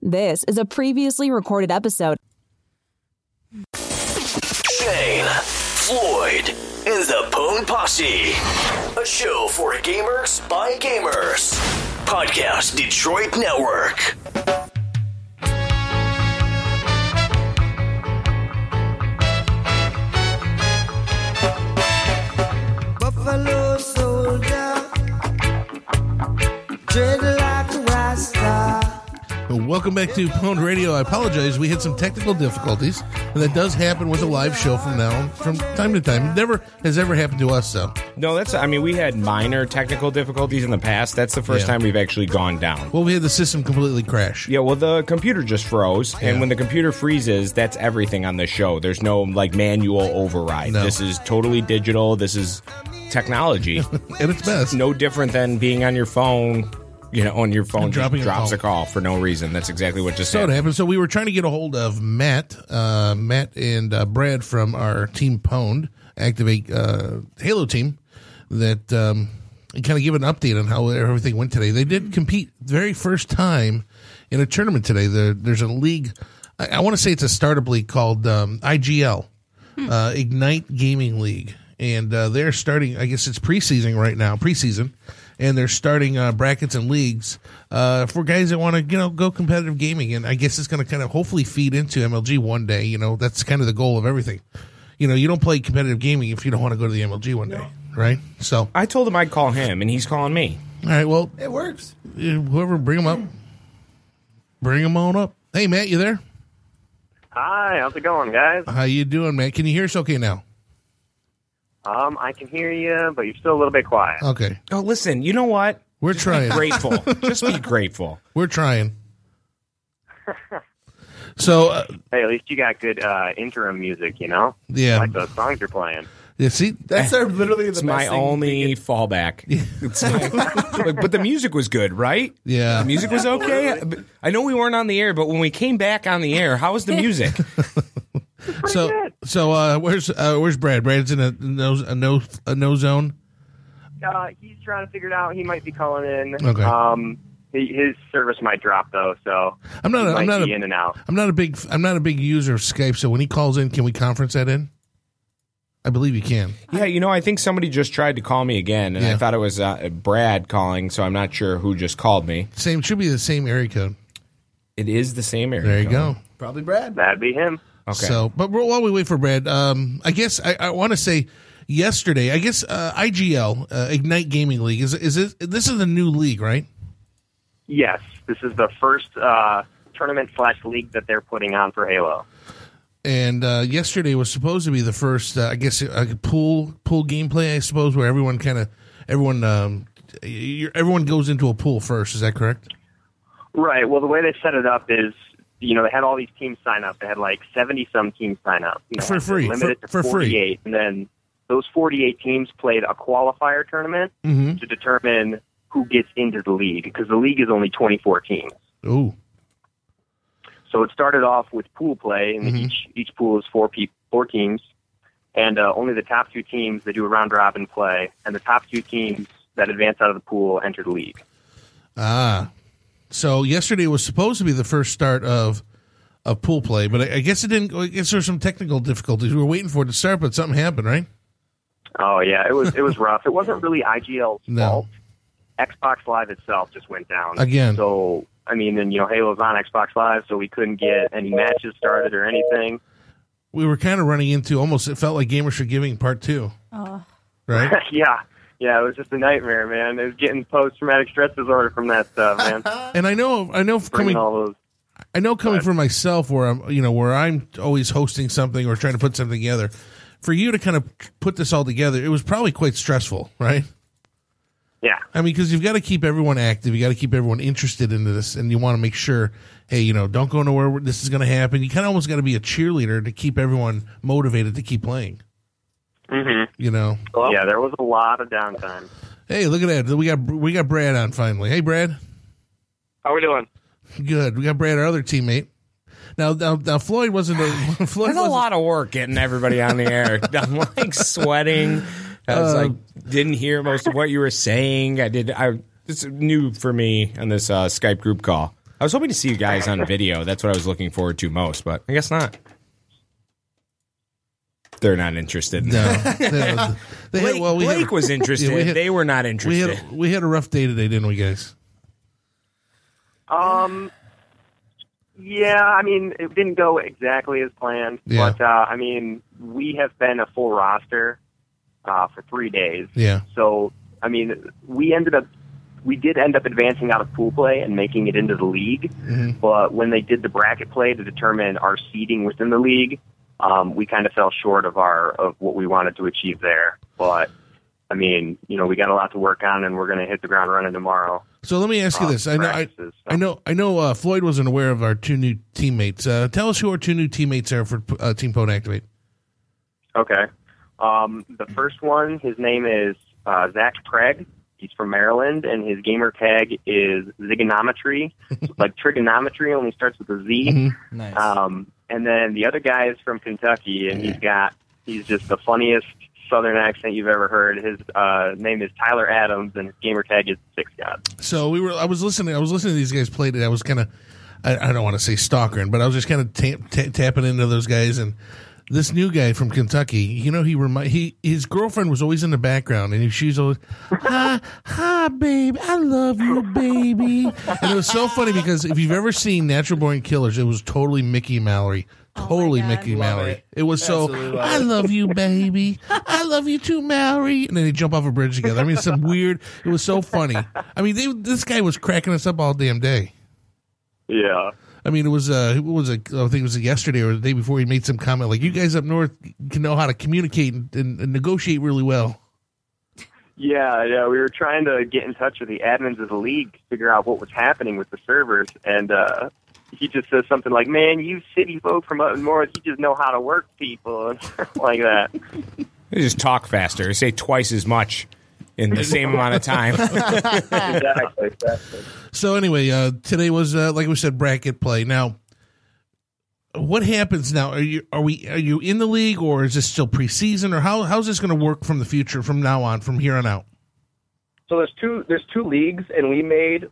This is a previously recorded episode. Shane, Floyd, and the Pwn Posse. A show for gamers by gamers. Podcast Detroit Network. Buffalo soldier, dread like a Rasta. Welcome back to Pwn Radio. I apologize. We had some technical difficulties, and that does happen with a live show from time to time. It never has ever happened to us, though. No, we had minor technical difficulties in the past. That's the first time we've actually gone down. Well, we had the system completely crash. Yeah, well, the computer just froze, Yeah. and when the computer freezes, that's everything on the show. There's no, manual override. No. This is totally digital. This is technology. At its best. No different than being on your phone. On your phone, And dropping just a drops call. a call for no reason. That's exactly what just So it happened. happened. So we were trying to get a hold of Matt and Brad from our team Pwned, Activate Halo team, that kind of give an update on how everything went today. They did compete very first time in a tournament today. There's a league, I want to say it's a startup league called IGL, Ignite Gaming League. And they're starting, I guess it's preseason right now, and they're starting brackets and leagues for guys that want to, go competitive gaming. And I guess it's going to kind of hopefully feed into MLG one day. That's kind of the goal of everything. You don't play competitive gaming if you don't want to go to the MLG one day, right? So, I told him I'd call him, and he's calling me. all right, well, It works. whoever, bring them up. Bring them on up. Hey, Matt, you there? Hi, how's it going, guys? How you doing, Matt? Can you hear us okay now? I can hear you, but you're still a little bit quiet. Okay. Oh, listen, you know what? We're trying. Grateful. Just be grateful. We're trying. So, Hey, at least you got good interim music, yeah. like those songs you're playing. Yeah, see, That's literally the It's best my thing. only fallback. But the music was good, right? yeah. The music was okay. I know we weren't on the air, but when we came back on the air, how was the music? So where's Brad? Brad's in a no zone. He's trying to figure it out. He might be calling in. Okay. His service might drop though, so I'm not. he I'm might not. be in and out. I'm not a big user of Skype. So when he calls in, can we conference that in? I believe you can. Yeah, I think somebody just tried to call me again, and Yeah. I thought it was Brad calling, so I'm not sure who just called me. Should be the same area code. It is the same area. There you code. go. Probably Brad. That'd be him. Okay. So, but while we wait for Brad, I guess I want to say yesterday. I guess IGL Ignite Gaming League is this is a new league, right? Yes, this is the first tournament/league that they're putting on for Halo. And yesterday was supposed to be the first, I guess, pool gameplay. I suppose where everyone goes into a pool first. Is that correct? Right. Well, the way they set it up is, they had all these teams sign up. They had like 70-some teams sign up. For free. Limited to For free. 48. And then those 48 teams played a qualifier tournament Mm-hmm. to determine who gets into the league, because the league is only 24 teams. Ooh. So it started off with pool play, and Mm-hmm. each pool is four teams. And only the top two teams, they do a round-robin play, and the top two teams that advance out of the pool enter the league. So yesterday was supposed to be the first start of pool play, but I guess it didn't. I guess there's some technical difficulties. We were waiting for it to start, but something happened, right? Oh, yeah, it was rough. It wasn't really IGL's No. fault. Xbox Live itself just went down. Again. So, and Halo's on Xbox Live, so we couldn't get any matches started or anything. We were kind of running into almost. It felt like Gamers for Giving Part 2. Right? Yeah, it was just a nightmare, man. It was getting post-traumatic stress disorder from that stuff, man. And I know Bringing all those. coming from myself, where I'm always hosting something or trying to put something together. For you to kind of put this all together, it was probably quite stressful, right? Yeah. I mean, because you've got to keep everyone active. You got to keep everyone interested in this, and you want to make sure, hey, don't go nowhere. This is going to happen. You kind of almost got to be a cheerleader to keep everyone motivated to keep playing. Mm-hmm. Well, yeah, there was a lot of downtime. Hey, look at that. We got Brad on finally. Hey, Brad. How we doing? Good. We got Brad, our other teammate. Now Floyd wasn't. Floyd There's a lot of work getting everybody on the air. I'm sweating. I was didn't hear most of what you were saying. It's new for me on this Skype group call. I was hoping to see you guys on video. That's what I was looking forward to most, but I guess not. They're not interested. No. Blake was interested. They were not interested. We had a rough day today, didn't we, guys? Yeah, I mean, it didn't go exactly as planned, but I mean, we have been a full roster for 3 days. Yeah. So, I mean, we did end up advancing out of pool play and making it into the league. Mm-hmm. But when they did the bracket play to determine our seeding within the league, we kind of fell short of what we wanted to achieve there. But I mean, you know, we got a lot to work on, and we're going to hit the ground running tomorrow. So let me ask you this: I know. Floyd wasn't aware of our 2 new teammates. Tell us who our 2 new teammates are for Team Pwn Activate. Okay. The first one, his name is Zach Craig. He's from Maryland, and his gamer tag is Zigonometry. Like trigonometry, only starts with a Z. Mm-hmm. Nice. And then the other guy is from Kentucky, and he's just the funniest Southern accent you've ever heard. His name is Tyler Adams, and his gamer tag is Six God. So I was listening to these guys play today. I was kind of, I don't want to say stalkering, but I was just kind of tapping into those guys. And this new guy from Kentucky, you know, his girlfriend was always in the background, and she's always, hi, babe, I love you, baby. And it was so funny because if you've ever seen Natural Born Killers, it was totally Mickey Mallory. Totally Mickey Mallory. It was so, I love you, baby. I love you too, Mallory. And then they jump off a bridge together. I mean, some weird, it was so funny. I mean, this guy was cracking us up all damn day. Yeah. I mean, I think it was yesterday or the day before he made some comment like, you guys up north can know how to communicate and negotiate really well. Yeah. We were trying to get in touch with the admins of the league to figure out what was happening with the servers, and he just says something like, man, you city folk from up north, you just know how to work people, and like that. They just talk faster. They say twice as much in the same amount of time. Exactly. So anyway, today was like we said, bracket play. Now, what happens now? Are you in the league, or is this still preseason, or how's this going to work from the future from now on, from here on out? So there's two leagues, and we made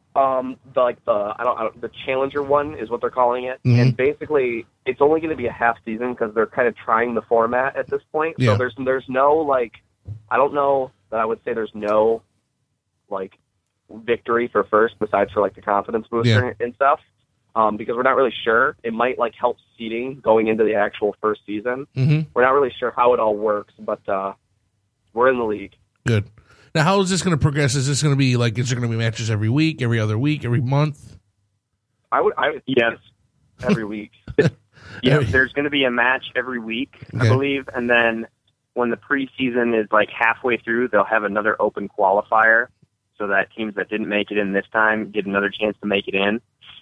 the Challenger one is what they're calling it, mm-hmm. and basically it's only going to be a half season because they're kind of trying the format at this point. Yeah. So there's no like, I don't know that I would say there's no like victory for first besides for like the confidence booster and stuff, because we're not really sure. It might like help seeding going into the actual first season. Mm-hmm. We're not really sure how it all works, but we're in the league. Good. Now, how is this going to progress? Is this going to be like, is there going to be matches every week, every other week, every month? I would yes, every week. Yeah, there's going to be a match every week, I believe, and then when the preseason is like halfway through, they'll have another open qualifier so that teams that didn't make it in this time get another chance to make it in.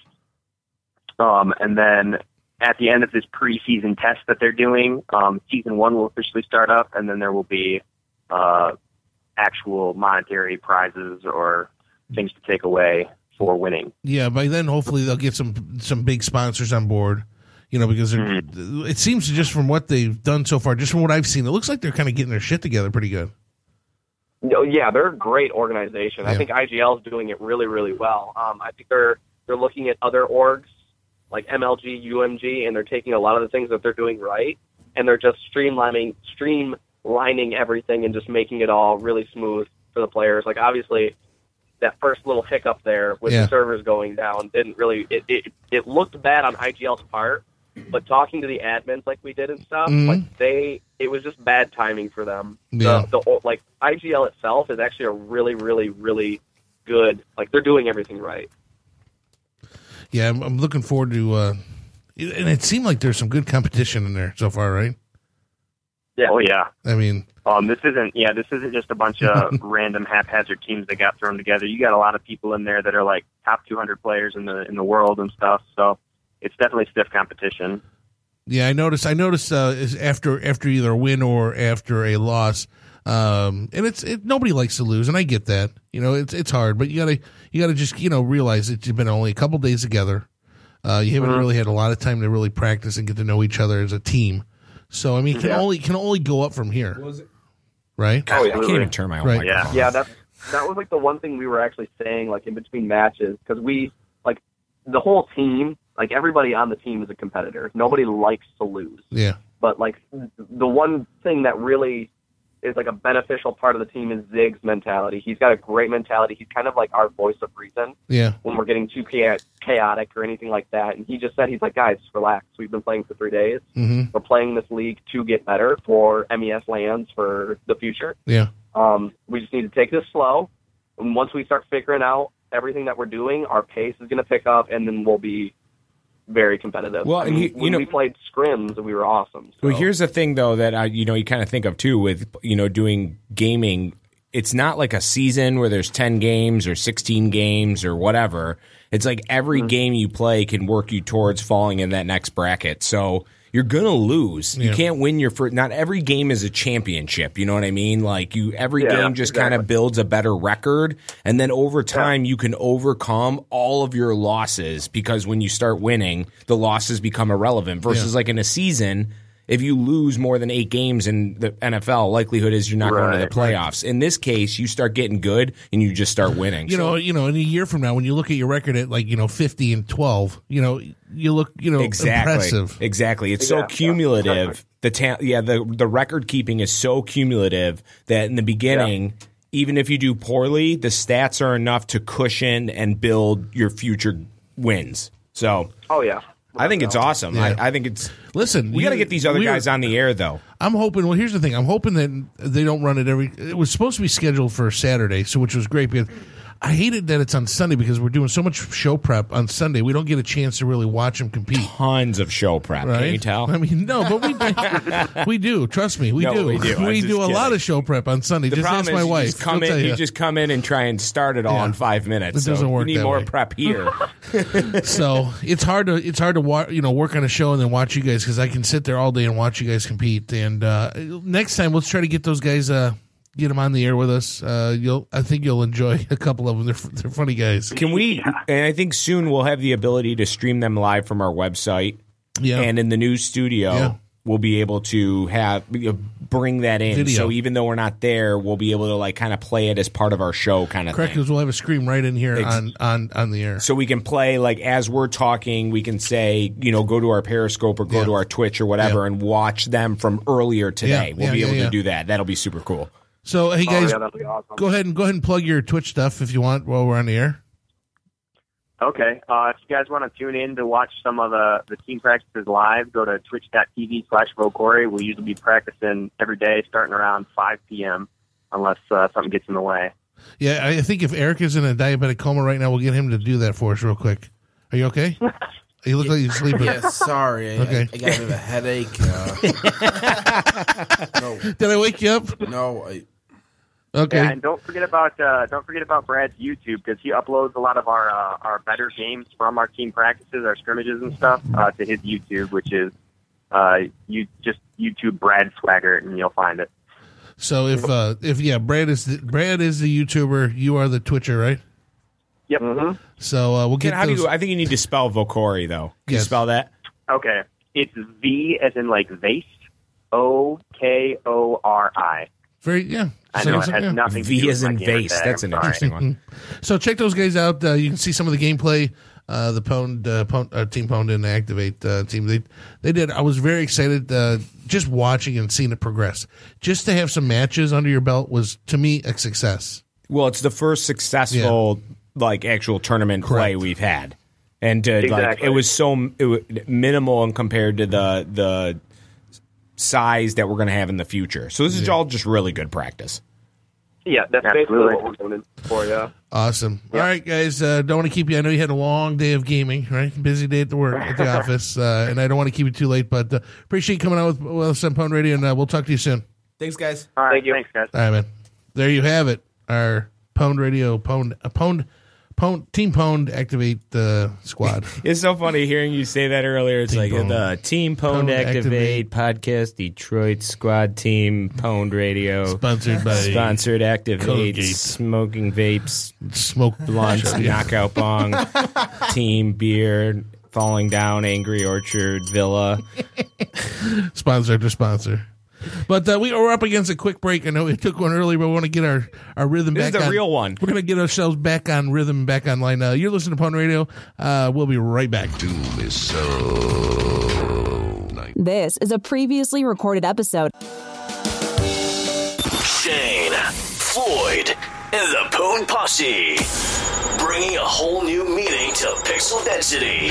And then at the end of this preseason test that they're doing, season 1 will officially start up, and then there will be actual monetary prizes or things to take away for winning. Yeah, by then hopefully they'll get some big sponsors on board, you know, because it seems to, just from what they've done so far, just from what I've seen, it looks like they're kind of getting their shit together pretty good. No, yeah, they're a great organization. Yeah. I think IGL is doing it really, really well. I think they're looking at other orgs like MLG, UMG, and they're taking a lot of the things that they're doing right, and they're just streamlining everything and just making it all really smooth for the players. Like, obviously, that first little hiccup there with the servers going down didn't really it looked bad on IGL's part, but talking to the admins like we did and stuff, like it was just bad timing for them. Yeah. Like IGL itself is actually a really, really, really good, like, they're doing everything right. Yeah, I'm looking forward to and it seemed like there's some good competition in there so far, right? Yeah. Oh yeah. I mean, this isn't just a bunch of random haphazard teams that got thrown together. You got a lot of people in there that are like top 200 players in the world and stuff. So it's definitely stiff competition. Yeah, I noticed is after either a win or after a loss, and nobody likes to lose, and I get that. You know, it's hard, but you gotta just, you know, realize that you've been only a couple days together. You haven't really had a lot of time to really practice and get to know each other as a team. So I mean, can only go up from here, right? Oh, yeah. I can't even turn my own microphone off. Yeah, that was like the one thing we were actually saying, like, in between matches, because we, like, the whole team, like everybody on the team is a competitor. Nobody likes to lose. Yeah. But like the one thing that really is like a beneficial part of the team is Zig's mentality. He's got a great mentality. He's kind of like our voice of reason. Yeah. When we're getting too chaotic or anything like that. And he just said, he's like, guys, relax. We've been playing for 3 days. Mm-hmm. We're playing this league to get better for MES lands for the future. Yeah. We just need to take this slow. And once we start figuring out everything that we're doing, our pace is going to pick up, and then we'll be very competitive. Well, and when we played scrims, we were awesome. So. Well, here's the thing, though, that you kind of think of too with doing gaming. It's not like a season where there's 10 games or 16 games or whatever. It's like every game you play can work you towards falling in that next bracket. So you're gonna lose. You can't win your first. Not every game is a championship. You know what I mean? Like every game just kind of builds a better record, and then over time you can overcome all of your losses because when you start winning, the losses become irrelevant. Versus like in a season, if you lose more than 8 games in the NFL, likelihood is you're not going to the playoffs. In this case, you start getting good and you just start winning. You know, in a year from now, when you look at your record at 50-12, you look, impressive. Exactly. It's so cumulative. The record keeping is so cumulative that in the beginning, even if you do poorly, the stats are enough to cushion and build your future wins. So, I think it's awesome. Yeah. I think it's. Listen, we got to get these other guys on the air, though. I'm hoping. Well, here's the thing. I'm hoping that they don't run it It was supposed to be scheduled for Saturday, which was great because I hated that it's on Sunday because we're doing so much show prep on Sunday. We don't get a chance to really watch them compete. Tons of show prep. Right? Can you tell? I mean, no, but we do. Trust me, we do. We do a lot of show prep on Sunday. Just ask my wife. You just come in and try and start it all in 5 minutes. It doesn't work. You need more way. prep here. So it's hard to work on a show and then watch you guys because I can sit there all day and watch you guys compete. And next time, let's try to get those guys. Get them on the air with us. I think you'll enjoy a couple of them. They're funny guys. Can we? And I think soon we'll have the ability to stream them live from our website. Yeah. And in the new studio, we'll be able to bring that in. Video. So even though we're not there, we'll be able to kind of play it as part of our show, kind of Correct, thing. because we'll have a screen right in here on the air. So we can play as we're talking. We can say go to our Periscope or go to our Twitch or whatever and watch them from earlier today. We'll be able to do that. That'll be super cool. So, hey guys, that'd be awesome. go ahead and plug your Twitch stuff if you want while we're on the air. Okay. If you guys want to tune in to watch some of the team practices live, go to twitch.tv/Vokori. We'll usually be practicing every day starting around 5 p.m. unless something gets in the way. Yeah, I think if Eric is in a diabetic coma right now, we'll get him to do that for us real quick. Are you okay? You look like you're sleeping. Yeah, sorry. Okay. I got a bit of a headache. No. Did I wake you up? No. Okay. Yeah, and don't forget about Brad's YouTube because he uploads a lot of our better games from our team practices, our scrimmages and stuff to his YouTube, which is you just YouTube Brad Swaggart and you'll find it. So if Brad is the YouTuber, you are the Twitcher, right? Yep. Mm-hmm. So we'll get. I think you need to spell Vokori though. Can you spell that? Okay, it's V as in like vase, Okori. I know it has nothing to do V with as in my gamer vase. tag. That's an interesting one. So check those guys out. You can see some of the gameplay. The Team Pwned and Activate team. They did. I was very excited just watching and seeing it progress. Just to have some matches under your belt was to me a success. Well, it's the first successful actual tournament play we've had, and it was minimal and compared to the size that we're going to have in the future. So this is all just really good practice. Yeah, that's basically what we're doing it for, Awesome. Yep. All right, guys, don't want to keep you. I know you had a long day of gaming, right? Busy day at the work, at the office, and I don't want to keep you too late, but appreciate you coming out with us on Pwned Radio, and we'll talk to you soon. Thanks, guys. All right, thank you. Thanks, guys. All right, man. There you have it. Our Pwned Radio, Team Pwned Activate squad. It's so funny hearing you say that earlier. It's Team Pwned. The Team Pwned Activate podcast, Detroit Squad Team Pwned Radio. Sponsored Activate, Colgate. Smoking Vapes, Smoke Blunts, Knockout Bong, Team Beer, Falling Down, Angry Orchard, Villa. Sponsor after sponsor. But we're up against a quick break. I know we took one earlier, but we want to get our rhythm This back is the on. real one. We're going to get ourselves back on rhythm, back online. You're listening to Pwn Radio. We'll be right back. Doom is so nice. This is a previously recorded episode. Shane, Floyd, and the Pwn Posse. Bringing a whole new meaning to pixel density.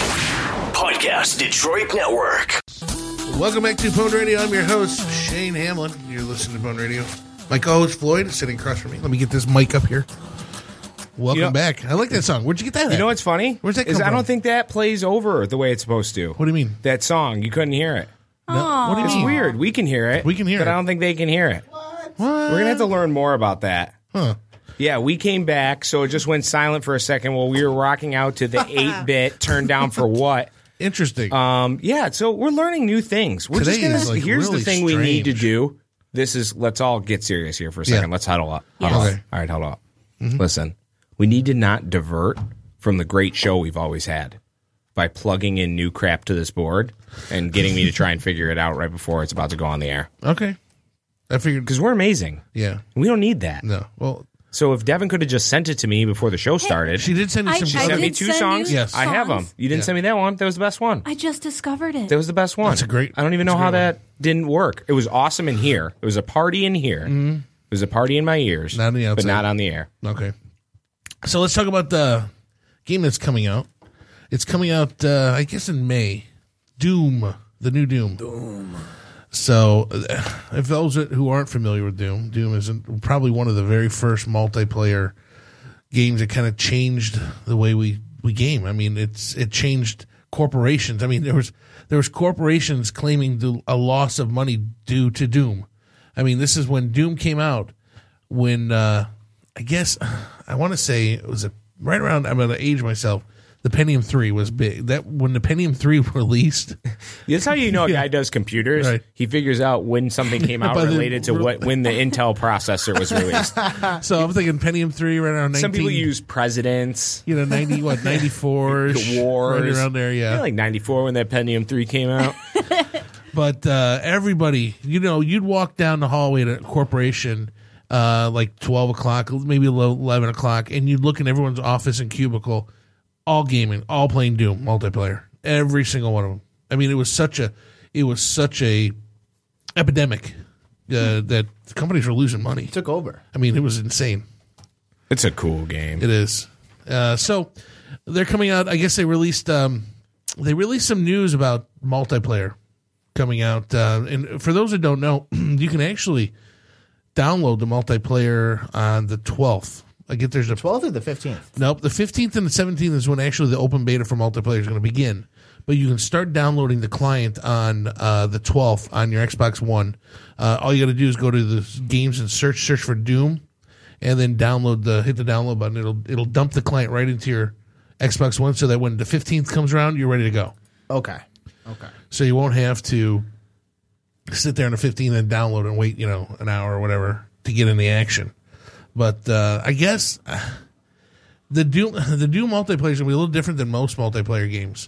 Podcast Detroit Network. Welcome back to Pwn Radio. I'm your host, Shane Hamlin. You're listening to Pwn Radio. My co-host, Floyd, is sitting across from me. Let me get this mic up here. Welcome back. I like that song. Where'd you get that at? You know what's funny? Where's that Is come I don't from? think that plays over the way it's supposed to. What do you mean? That song, you couldn't hear it. No. What do you It's mean? weird. We can hear it. We can hear but it. I don't think they can hear it. What? We're going to have to learn more about that. Huh. Yeah, we came back, so it just went silent for a second while we were rocking out to the 8-bit turned down for what? Interesting. Yeah, so we're learning new things. We're Today just gonna, is, like, here's really the thing we need to strange. do. This is, let's all get serious here for a second. Yeah. Let's huddle up. Yes. Huddle up. Okay. All right, huddle up. Listen, we need to not divert from the great show we've always had by plugging in new crap to this board and getting me to try and figure it out right before it's about to go on the air. Okay. I figured. Because we're amazing. Yeah. We don't need that. No. Well, So if Devin could have just sent it to me before the show started. she did send you some. She sent me did 2 send songs. you Yes. I have them. songs. You didn't Yeah. send me that one. That was the best one. I just discovered it. That was the best one. That's a great- I don't even know that's a how great that didn't work. It was awesome in here. It was a party in here. It was a party in my ears. Not on the but outside. not on the air. Okay. So let's talk about the game that's coming out. It's coming out, I guess, in May. Doom. The new Doom. So, if those who aren't familiar with Doom, Doom is probably one of the very first multiplayer games that kind of changed the way we game. I mean, it changed corporations. I mean, there was corporations claiming a loss of money due to Doom. I mean, this is when Doom came out. When I guess I want to say it was right around. I'm going to age myself. The Pentium 3 was big. That when the Pentium 3 released, That's how you know a guy does computers. Right. He figures out when something came out By the- related to when the Intel processor was released. so I'm thinking Pentium 3 right around 19. Some people use presidents. 94, The wars. right around there, yeah. Like 94 when that Pentium 3 came out. But everybody, you'd walk down the hallway to a corporation like 12 o'clock, maybe 11 o'clock, and you'd look in everyone's office and cubicle, all gaming, all playing Doom multiplayer, every single one of them. I mean, it was such a epidemic that companies were losing money. Took over. I mean, it was insane. It's a cool game. It is. So they're coming out. I guess they released some news about multiplayer coming out. And for those that don't know, you can actually download the multiplayer on the 12th. I get there's a 12th or the 15th? Nope, the 15th and the 17th is when actually the open beta for multiplayer is going to begin. But you can start downloading the client on the 12th on your Xbox One. All you got to do is go to the games and search for Doom, and then hit the download button. It'll dump the client right into your Xbox One, so that when the 15th comes around, you're ready to go. Okay. So you won't have to sit there on the 15th and download and wait, an hour or whatever to get in the action. But I guess the Doom multiplayer is going to be a little different than most multiplayer games.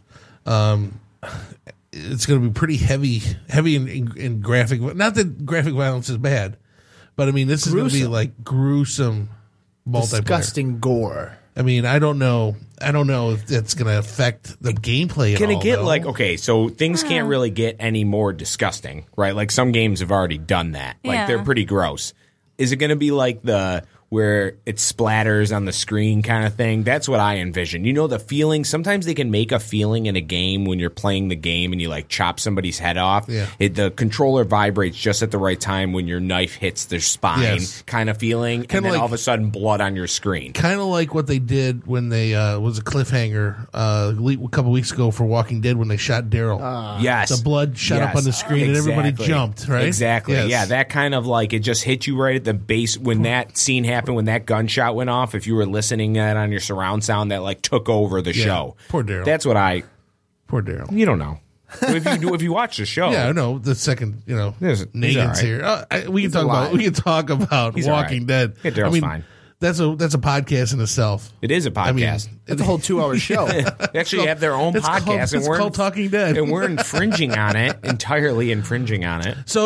It's going to be pretty heavy in graphic. Not that graphic violence is bad, but I mean this is going to be like gruesome multiplayer. Disgusting gore. I mean, I don't know if that's going to affect the gameplay. Can at it all, get though. like, okay, so things can't really get any more disgusting, right? Like some games have already done that. Like Yeah. they're pretty gross. Is it going to be like where it splatters on the screen kind of thing? That's what I envision. The feeling, sometimes they can make a feeling in a game when you're playing the game and you like chop somebody's head off. Yeah. The controller vibrates just at the right time when your knife hits their spine Yes. kind of feeling. Kinda And then like- all of a sudden blood on your screen. kind of like what they did when they was a cliffhanger a couple weeks ago for Walking Dead when they shot Daryl. Yes. The blood shot up on the screen and everybody Exactly. jumped, right? Exactly. Yes. Yeah, that kind of like it just hit you right at the base when that scene happened, when that gunshot went off. If you were listening that on your surround sound, that like took over the Yeah. show. Poor Daryl. That's what Poor Daryl. you don't know. if you watch the show, Yeah, I know. The second, He's all Negan's right. here. We can He's talk alive. about He's all Walking right. Dead. Yeah, Daryl's fine. That's a podcast in itself. It is a podcast. I mean, It's a whole 2-hour show. They actually have their own podcast. It's called Talking Dead. And we're infringing on it, entirely infringing on it. So,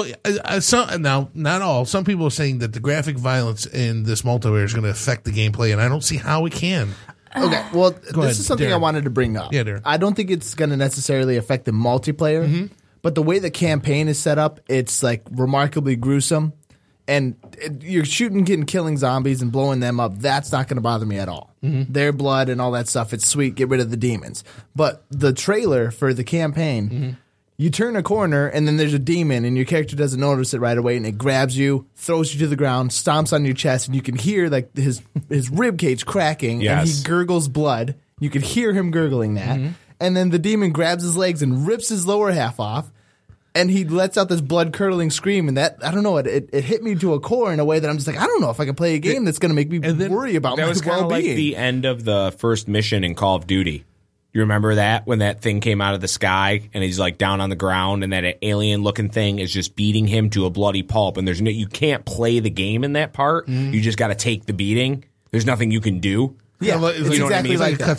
now, not all. Some people are saying that the graphic violence in this multiplayer is going to affect the gameplay, and I don't see how it can. Okay, well, Go this ahead, is something Darren. I wanted to bring up. Yeah, Darren. I don't think it's going to necessarily affect the multiplayer, but the way the campaign is set up, it's like remarkably gruesome. And you're killing zombies and blowing them up. That's not going to bother me at all. Their blood and all that stuff, it's sweet. Get rid of the demons. But the trailer for the campaign, you turn a corner and then there's a demon and your character doesn't notice it right away and it grabs you, throws you to the ground, stomps on your chest, and you can hear like his rib cage cracking and he gurgles blood. You can hear him gurgling that. And then the demon grabs his legs and rips his lower half off. And he lets out this blood-curdling scream, and that, I don't know, it hit me to a core in a way that I'm just like, I don't know if I can play a game that's going to make me worry about my That was kind of like well-being. the end of the first mission in Call of Duty. You remember that? When that thing came out of the sky, and he's like down on the ground, and that alien-looking thing is just beating him to a bloody pulp, and you can't play the game in that part. You just got to take the beating. There's nothing you can do. Yeah, It's it's You know what I exactly mean? like that.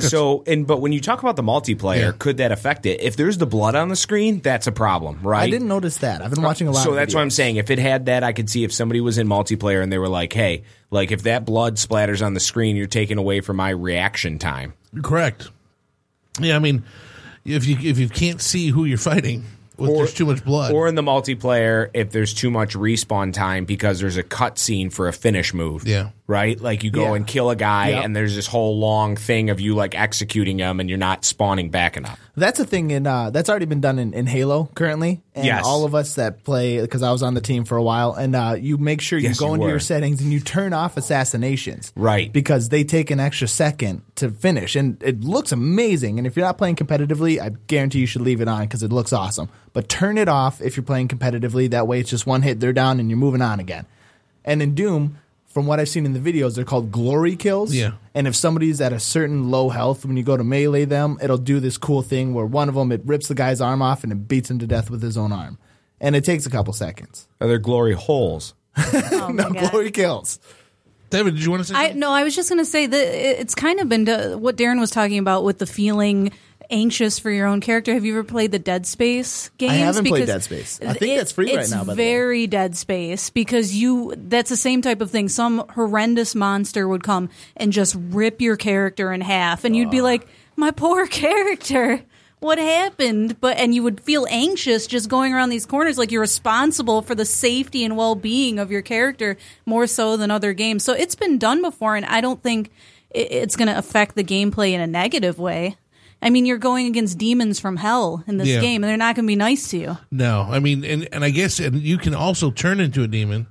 But when you talk about the multiplayer, could that affect it? If there's the blood on the screen, that's a problem, right? I didn't notice that. I've been watching a lot So of that's videos. what I'm saying. If it had that, I could see if somebody was in multiplayer and they were like, hey, like if that blood splatters on the screen, you're taking away from my reaction time. Correct. Yeah, I mean, if you can't see who you're fighting, there's too much blood. Or in the multiplayer, if there's too much respawn time because there's a cutscene for a finish move. Yeah. Right? Like you go and kill a guy and there's this whole long thing of you like executing him and you're not spawning back enough. That's a thing that's already been done in Halo currently. And Yes. all of us that play, because I was on the team for a while, and you make sure you Yes, go you into were. your settings and you turn off assassinations. Right. Because they take an extra second to finish. And it looks amazing. And if you're not playing competitively, I guarantee you should leave it on because it looks awesome. But turn it off if you're playing competitively. That way it's just one hit, they're down, and you're moving on again. And in Doom, from what I've seen in the videos, they're called glory kills. Yeah. And if somebody's at a certain low health, when you go to melee them, it'll do this cool thing where one of them, it rips the guy's arm off and it beats him to death with his own arm. And it takes a couple seconds. Are there glory holes? Oh my God. Glory kills. David, did you want to say something? No, I was just going to say that it's kind of been what Darren was talking about with the feeling anxious for your own character. Have you ever played the Dead Space games? I haven't played Because Dead Space. I think that's free right now, by the way. It's very Dead Space because that's the same type of thing. Some horrendous monster would come and just rip your character in half, and you'd be like, my poor character. What happened? And you would feel anxious just going around these corners, like you're responsible for the safety and well-being of your character more so than other games. So it's been done before, and I don't think it's going to affect the gameplay in a negative way. I mean, you're going against demons from hell in this game, and they're not going to be nice to you. No, I mean, and I guess you can also turn into a demon.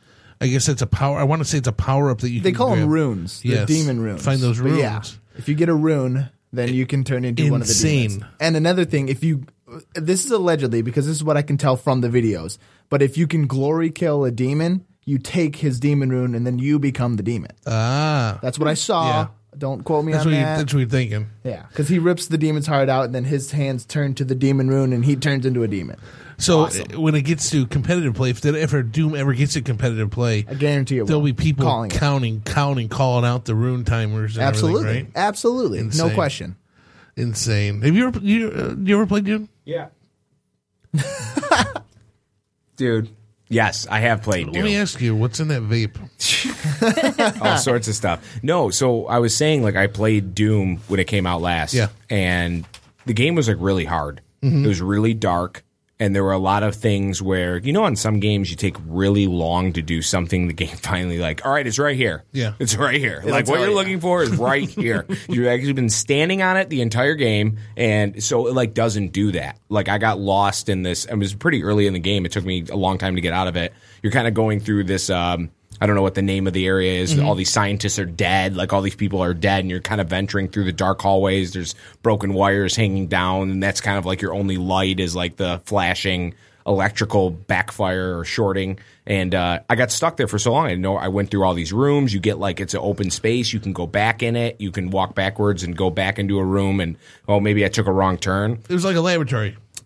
I guess that's a power. I want to say it's a power up that you. They can call them grab. runes. Yes. The demon runes. Find those But runes. yeah, if you get a rune, then you can turn into one of the demons. Insane. And another thing, this is allegedly, because this is what I can tell from the videos, but if you can glory kill a demon, you take his demon rune and then you become the demon. That's what I saw. Yeah. Don't quote me That's on what that. that's what you're thinking. Yeah, because he rips the demon's heart out, and then his hands turn to the demon rune, and he turns into a demon. So Awesome. when it gets to competitive play, if Doom ever gets to competitive play, I guarantee you, there'll be people calling it. counting, calling out the rune timers. And Absolutely, everything, right? absolutely, Insane. no question. Insane. Have you ever played Doom? Yeah. Dude. Yes, I have played Let Doom. me ask you, what's in that vape? All sorts of stuff. No, so I was saying, like, I played Doom when it came out last. Yeah. And the game was, like, really hard. It was really dark. And there were a lot of things where, on some games you take really long to do something. The game finally like, all right, it's right here. Yeah. It's right here. It'll Like, what tell you're you. looking for is right here. You've actually been standing on it the entire game. And so it, like, doesn't do that. Like, I got lost in this. It was pretty early in the game. It took me a long time to get out of it. You're kind of going through this, I don't know what the name of the area is. All these scientists are dead. Like, all these people are dead, and you're kind of venturing through the dark hallways. There's broken wires hanging down, and that's kind of like your only light is like the flashing electrical backfire or shorting. And I got stuck there for so long. I went through all these rooms. You get like, it's an open space. You can go back in it. You can walk backwards and go back into a room, and maybe I took a wrong turn. It was like a laboratory.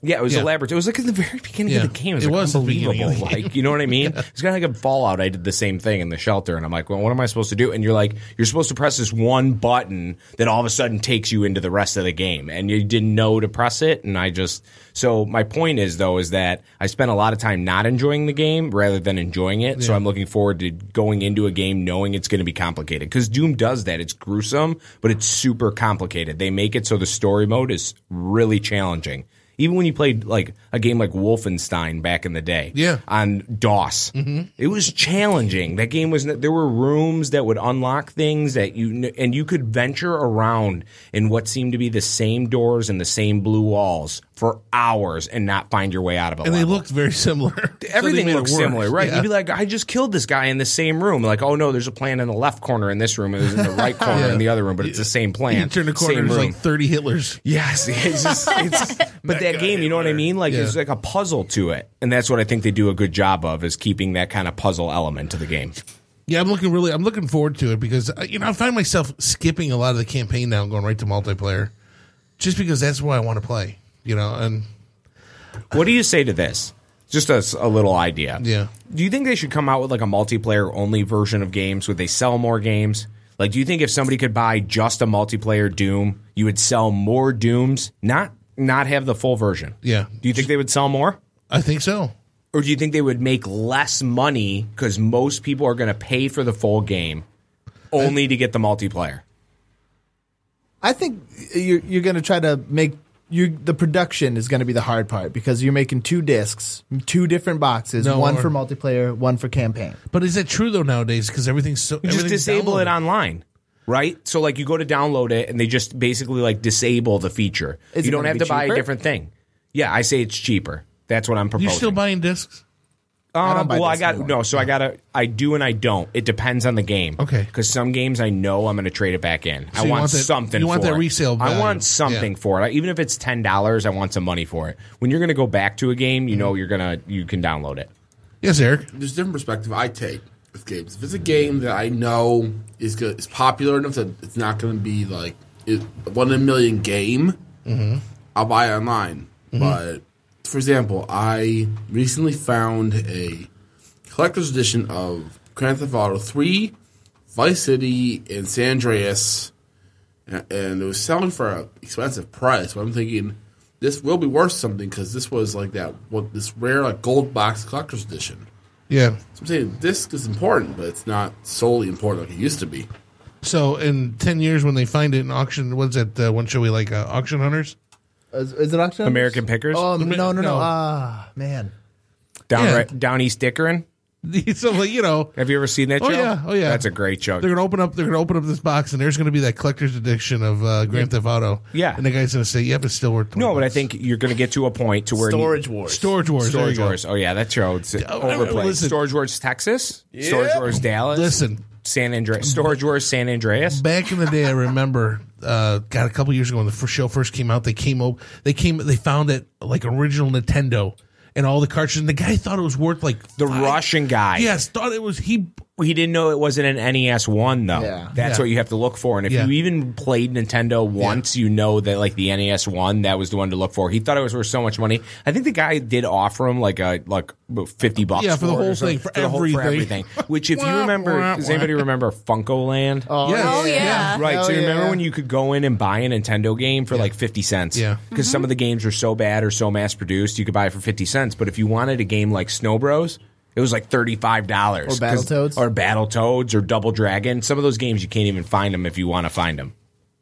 Yeah, it was a laboratory. It was like at the very beginning of the game. It was like unbelievable. Like, you know what I mean? It's kind of like a Fallout. I did the same thing in the shelter, and I'm like, well, what am I supposed to do? And you're like, you're supposed to press this one button that all of a sudden takes you into the rest of the game, and you didn't know to press it. And so my point is that I spent a lot of time not enjoying the game rather than enjoying it. Yeah. So I'm looking forward to going into a game knowing it's going to be complicated, because Doom does that. It's gruesome, but it's super complicated. They make it so the story mode is really challenging. Even when you played like a game like Wolfenstein back in the day, on DOS, it was challenging. That game there were rooms that would unlock things that you could venture around in what seemed to be the same doors and the same blue walls for hours and not find your way out of it. And they looked very similar. Everything looked similar, right? Yeah. You'd be like, I just killed this guy in the same room. Like, oh no, there's a plant in the left corner in this room, and there's in the right corner in the other room, but it's the same plant. You turn the corner, there's like 30 Hitlers. Yes, but that game, you know what I mean? Like, there's like a puzzle to it, and that's what I think they do a good job of, is keeping that kind of puzzle element to the game. Yeah, I'm looking forward to it, because I find myself skipping a lot of the campaign now and going right to multiplayer, just because that's what I want to play. And what do you say to this? Just a little idea. Yeah. Do you think they should come out with like a multiplayer only version of games? Would they sell more games? Like, do you think if somebody could buy just a multiplayer Doom, you would sell more Dooms? Not have the full version. Yeah. Do you think they would sell more? I think so. Or do you think they would make less money because most people are going to pay for the full game only to get the multiplayer? I think you're going to try to make the production is going to be the hard part, because you're making 2 discs, 2 different boxes, one for multiplayer, one for campaign. But is that true though nowadays? Because everything's so you just disable it online. Right? So, like, you go to download it, and they just basically, like, disable the feature. You don't have to buy a different thing. Yeah, I say it's cheaper. That's what I'm proposing. You still buying discs? I do and I don't. It depends on the game. Okay. Because some games I know I'm going to trade it back in. So I want something for it. You want that resale value. I want something for it. Even if it's $10, I want some money for it. When you're going to go back to a game, you know you can download it. Yes, Eric? There's a different perspective I take with games. If it's a game that I know is good, is popular enough that it's not going to be like a 1 in a million game, I'll buy it online. But, for example, I recently found a collector's edition of Grand Theft Auto 3, Vice City, and San Andreas, and it was selling for an expensive price. But I'm thinking this will be worth something, because this was like this rare like gold box collector's edition. Yeah. So I'm saying disc is important, but it's not solely important like it used to be. So in 10 years, when they find it in auction, what's that one show we like, Auction Hunters? Is it Auction Hunters? American Pickers? Oh, no. Man. Down East Dickerin? So, have you ever seen that show? Oh yeah, that's a great show. They're gonna open up this box, and there's gonna be that collector's edition of Grand Theft Auto. Yeah, and the guy's gonna say, "Yeah, but it's still worth $20." No, but I think you're gonna get to a point to where Storage Wars. Oh yeah, that show it's overplayed. Listen. Storage Wars Texas. Yeah. Storage Wars Dallas. Listen, San Andreas. Storage Wars San Andreas. Back in the day, I remember. A couple years ago when the show first came out, they found it like original Nintendo. And all the cartridges, and the guy thought it was worth like Russian guy. Yes, thought it was he didn't know it wasn't an NES 1 though. Yeah. That's what you have to look for. And if you even played Nintendo once, you know that like the NES 1, that was the one to look for. He thought it was worth so much money. I think the guy did offer him like $50 for the whole thing, for everything. Which if you remember, does anybody remember Funko-Land? Oh yeah. Right. Hell so you remember yeah. when you could go in and buy a Nintendo game for like 50 cents? Yeah. Because some of the games were so bad or so mass produced, you could buy it for 50 cents. But if you wanted a game like Snow Bros, it was like $35. Or Battletoads. Or Battletoads or Double Dragon. Some of those games you can't even find them if you want to find them.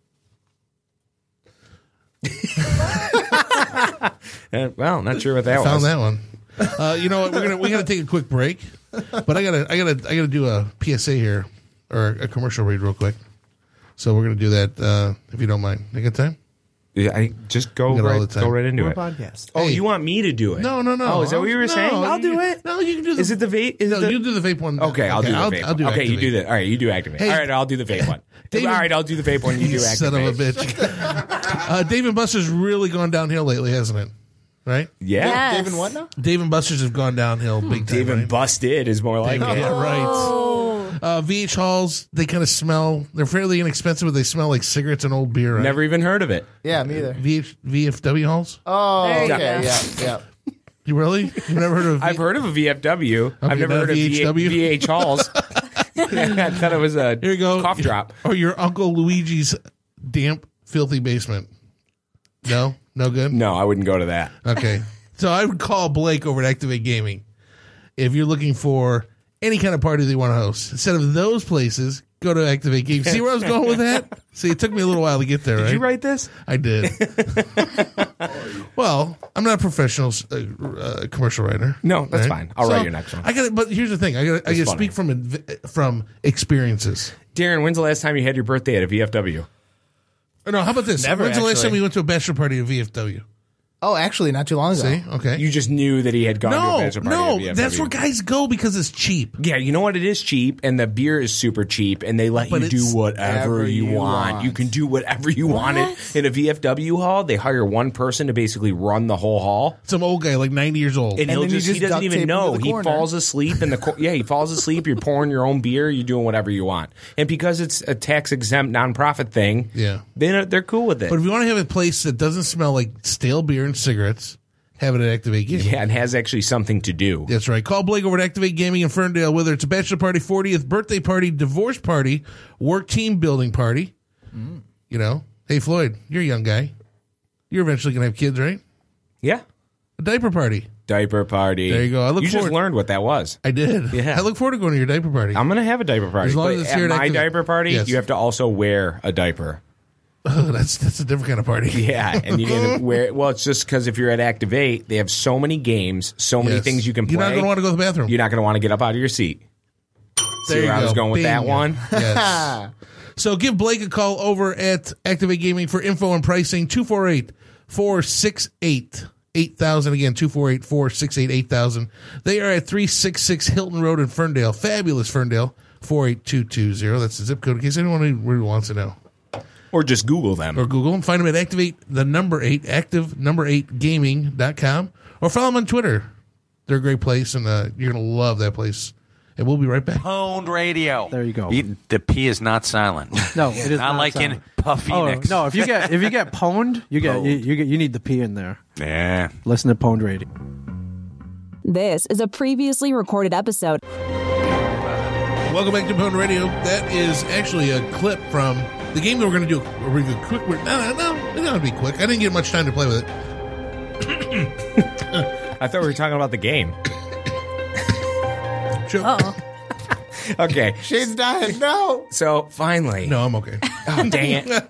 Well, not sure what that was. Found that one. You know what? We gotta take a quick break, but I gotta do a PSA here, or a commercial read real quick. So we're gonna do that if you don't mind. You got time? Yeah, I just go right into it. Podcast. Oh, Hey. you want me to do it? No. Oh, is that what you were saying? No, I'll do it. No, you can do the. Is it the vape? You do the vape one. Okay, I'll do the vape. I'll do okay, you Activate. do that. All right, you do Activate. Hey, all right, I'll do the vape one. David- All right, I'll do the vape one. You do Activate. Son of a bitch. Dave & Buster's really gone downhill lately, hasn't it? Right? Yeah. Yes. Dave and what now? Dave & Buster's have gone downhill big time. Dave and right? Busted is more like it. Yeah, right. Oh. VH halls, they kind of smell. They're fairly inexpensive, but they smell like cigarettes and old beer. Right? Never even heard of it. Yeah, me either. VFW halls. Oh, There you okay. go. Yeah. You really? You've never heard of? I've heard of a VFW. I've never not heard of VHW? VH halls. I thought it was a Here you go. cough drop. Or your Uncle Luigi's damp, filthy basement. No? No good? No, I wouldn't go to that. Okay. So I would call Blake over at Activate Gaming if you're looking for any kind of party that you want to host. Instead of those places, go to Activate Gaming. See where I was going with that? See, it took me a little while to get there, right? Did you write this? I did. Well, I'm not a professional commercial writer. No, that's right? fine. I'll write your next one. I got it, but here's the thing. I got to funny. speak from experiences. Darren, when's the last time you had your birthday at a VFW? No, how about this? Never, When's the last actually. time we went to a bachelor party at VFW? Oh, actually, not too long ago. See? Okay. You just knew that he had gone to a bachelor party No, at VFW. that's where guys go because it's cheap. Yeah, you know what? It is cheap, and the beer is super cheap, and they let But you do it's whatever you want. You can do whatever you want. In a VFW hall, they hire one person to basically run the whole hall. Some old guy, like 90 years old. And he'll then you just, just he doesn't duct even tape him know. to the He corner. falls asleep in the he falls asleep. You're pouring your own beer. You're doing whatever you want. And because it's a tax exempt nonprofit thing, Yeah. they're cool with it. But if you want to have a place that doesn't smell like stale beer and cigarettes, have it at Activate Gaming. yeah, and has actually something to do. That's right. Call Blake over at Activate Gaming in Ferndale, whether it's a bachelor party, 40th birthday party, divorce party, work team building party. You know, hey, Floyd, you're a young guy. You're eventually going to have kids, right? Yeah, A diaper party. diaper party. There you go. I look you just forward- learned what that was. I did. Yeah. I look forward to going to your diaper party. I'm gonna have a diaper party. As long But as it's at here at my Activate. diaper party, Yes. you have to also wear a diaper. Oh, that's a different kind of party. Yeah, and you need to wear. Well, it's just because if you're at Activate, they have so many games, so many Yes. things you can play. You're not going to want to go to the bathroom. You're not going to want to get up out of your seat. There See you where I was go. going with that Bing. one? Yes. So give Blake a call over at Activate Gaming for info and pricing. 248-468-8000. Again, 248-468-8000. They are at 366 Hilton Road in Ferndale. Fabulous Ferndale. 48220. That's the zip code in case anyone really wants to know. Or just Google them. Or Google them. Find them at activate the number 8, active8gaming.com. Or follow them on Twitter. They're a great place, and you're going to love that place. And we'll be right back. Pwned Radio. There you go. The P is not silent. No, it is not like silent. in Puffy Oh Phoenix. no! If you get pwned, you need the P in there. Yeah. Listen to Pwned Radio. This is a previously recorded episode. Welcome back to Pwned Radio. That is actually a clip from the game that we're going to do. We're going to quick. No, it's not going to be quick. I didn't get much time to play with it. I thought we were talking about the game. Sure. Uh-oh. Okay. Shane's dying. No. So finally. No, I'm okay. Oh, dang it.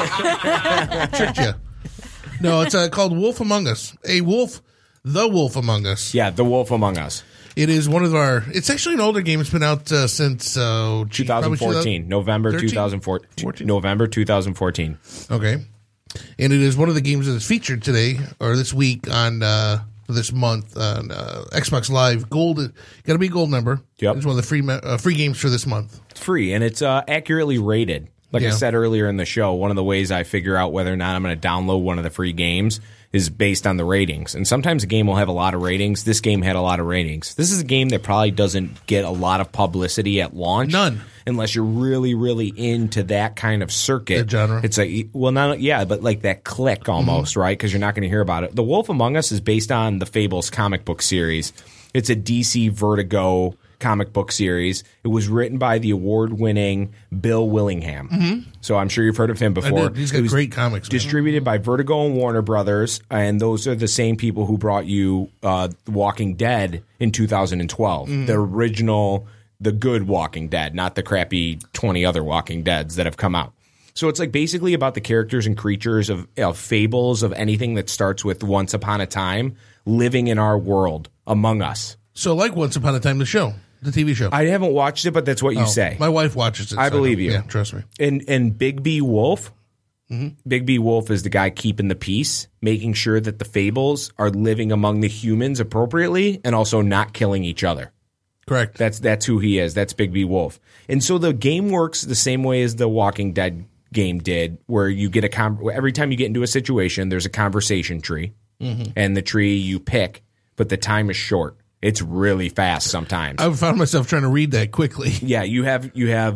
Tricked you. No, it's called Wolf Among Us. The Wolf Among Us. Yeah, The Wolf Among Us. It is one of our. It's actually an older game. It's been out since 2014. November 13? 2014. November 2014. Okay, and it is one of the games that is featured today or this week on this month on Xbox Live. Gold, got to be a gold member. Yep. It's one of the free games for this month. It's free, and it's accurately rated. Like I said earlier in the show, one of the ways I figure out whether or not I'm going to download one of the free games is based on the ratings. And sometimes a game will have a lot of ratings. This game had a lot of ratings. This is a game that probably doesn't get a lot of publicity at launch. None. Unless you're really, really into that kind of circuit. The genre. It's like, well, not, yeah, but like that click almost, right? Because you're not going to hear about it. The Wolf Among Us is based on the Fables comic book series. It's a DC Vertigo comic book series. It was written by the award-winning Bill Willingham. So I'm sure you've heard of him before. I did. He's got great comics. Man. Distributed by Vertigo and Warner Brothers, and those are the same people who brought you Walking Dead in 2012. The original, the good Walking Dead, not the crappy 20 other Walking Deads that have come out. So it's like basically about the characters and creatures of fables of anything that starts with once upon a time living in our world among us. So like Once Upon a Time, the show. The TV show. I haven't watched it, but that's what you say. My wife watches it. I so believe know. you. Yeah, trust me. And Big B Wolf, Big B Wolf is the guy keeping the peace, making sure that the fables are living among the humans appropriately and also not killing each other. Correct. That's who he is. That's Big B Wolf. And so the game works the same way as the Walking Dead game did, where you get every time you get into a situation, there's a conversation tree, and the tree you pick, but the time is short. It's really fast sometimes. I found myself trying to read that quickly. Yeah, you have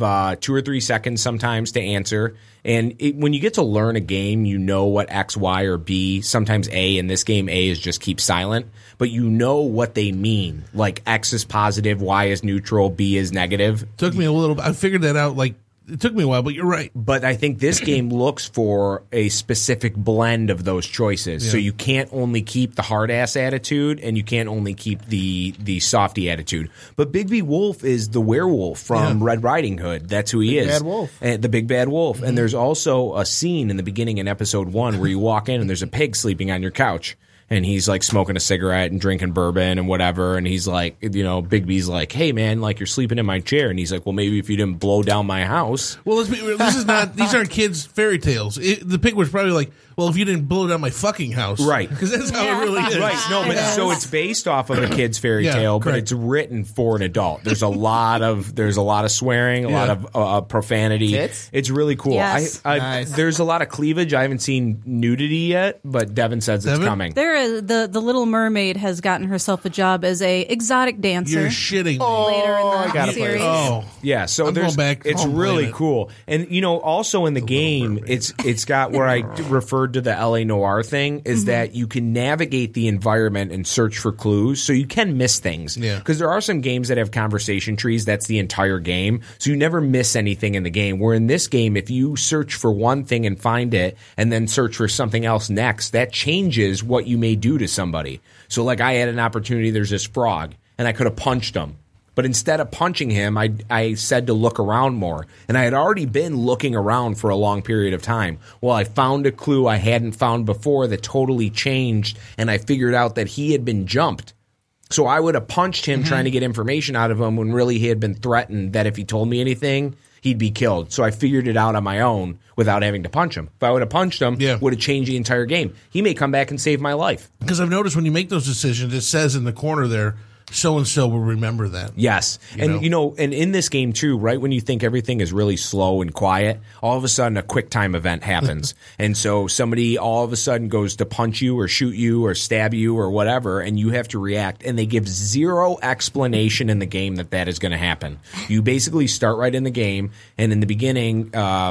2 or 3 seconds sometimes to answer. And when you get to learn a game, you know what X, Y, or B, sometimes A. In this game, A is just keep silent. But you know what they mean. Like X is positive, Y is neutral, B is negative. Took me a little bit. I figured that out like it took me a while, but you're right. But I think this game looks for a specific blend of those choices. Yeah. So you can't only keep the hard ass attitude and you can't only keep the softy attitude. But Bigby Wolf is the werewolf from Red Riding Hood. That's who he is. Bad wolf. And the big bad wolf. And there's also a scene in the beginning in episode 1 where you walk in and there's a pig sleeping on your couch. And he's like smoking a cigarette and drinking bourbon and whatever. And he's like, Bigby's like, hey man, like you're sleeping in my chair. And he's like, well, maybe if you didn't blow down my house. Well, let's be real. This is not. These aren't kids' fairy tales. The pig was probably like, well, if you didn't blow down my fucking house, right? Because that's how it really is. Right. No, but so it's based off of a kid's fairy tale, but it's written for an adult. There's a lot of swearing, a lot of profanity. Tits? It's really cool. Yes. Nice. There's a lot of cleavage. I haven't seen nudity yet, but Devin says it's coming. The Little Mermaid has gotten herself a job as a exotic dancer. You're shitting me. Later in the I gotta play series. this. Oh, Yeah, so I'm there's going back it's home really playing it. cool. And also in the game, it's got where I referred to the LA Noire thing is that you can navigate the environment and search for clues, so you can miss things. Yeah. Because there are some games that have conversation trees, that's the entire game, so you never miss anything in the game. Where in this game, if you search for one thing and find it, and then search for something else next, that changes what you may do to somebody. So like I had an opportunity, there's this frog, and I could have punched him. But instead of punching him, I said to look around more. And I had already been looking around for a long period of time. Well, I found a clue I hadn't found before that totally changed, and I figured out that he had been jumped. So I would have punched him trying to get information out of him when really he had been threatened that if he told me anything, he'd be killed. So I figured it out on my own without having to punch him. If I would have punched him, would have changed the entire game. He may come back and save my life. Because I've noticed when you make those decisions, it says in the corner there, so-and-so will remember that. Yes. And in this game too, right when you think everything is really slow and quiet, all of a sudden a quick time event happens. And so somebody all of a sudden goes to punch you or shoot you or stab you or whatever, and you have to react. And they give zero explanation in the game that is going to happen. You basically start right in the game, and in the beginning,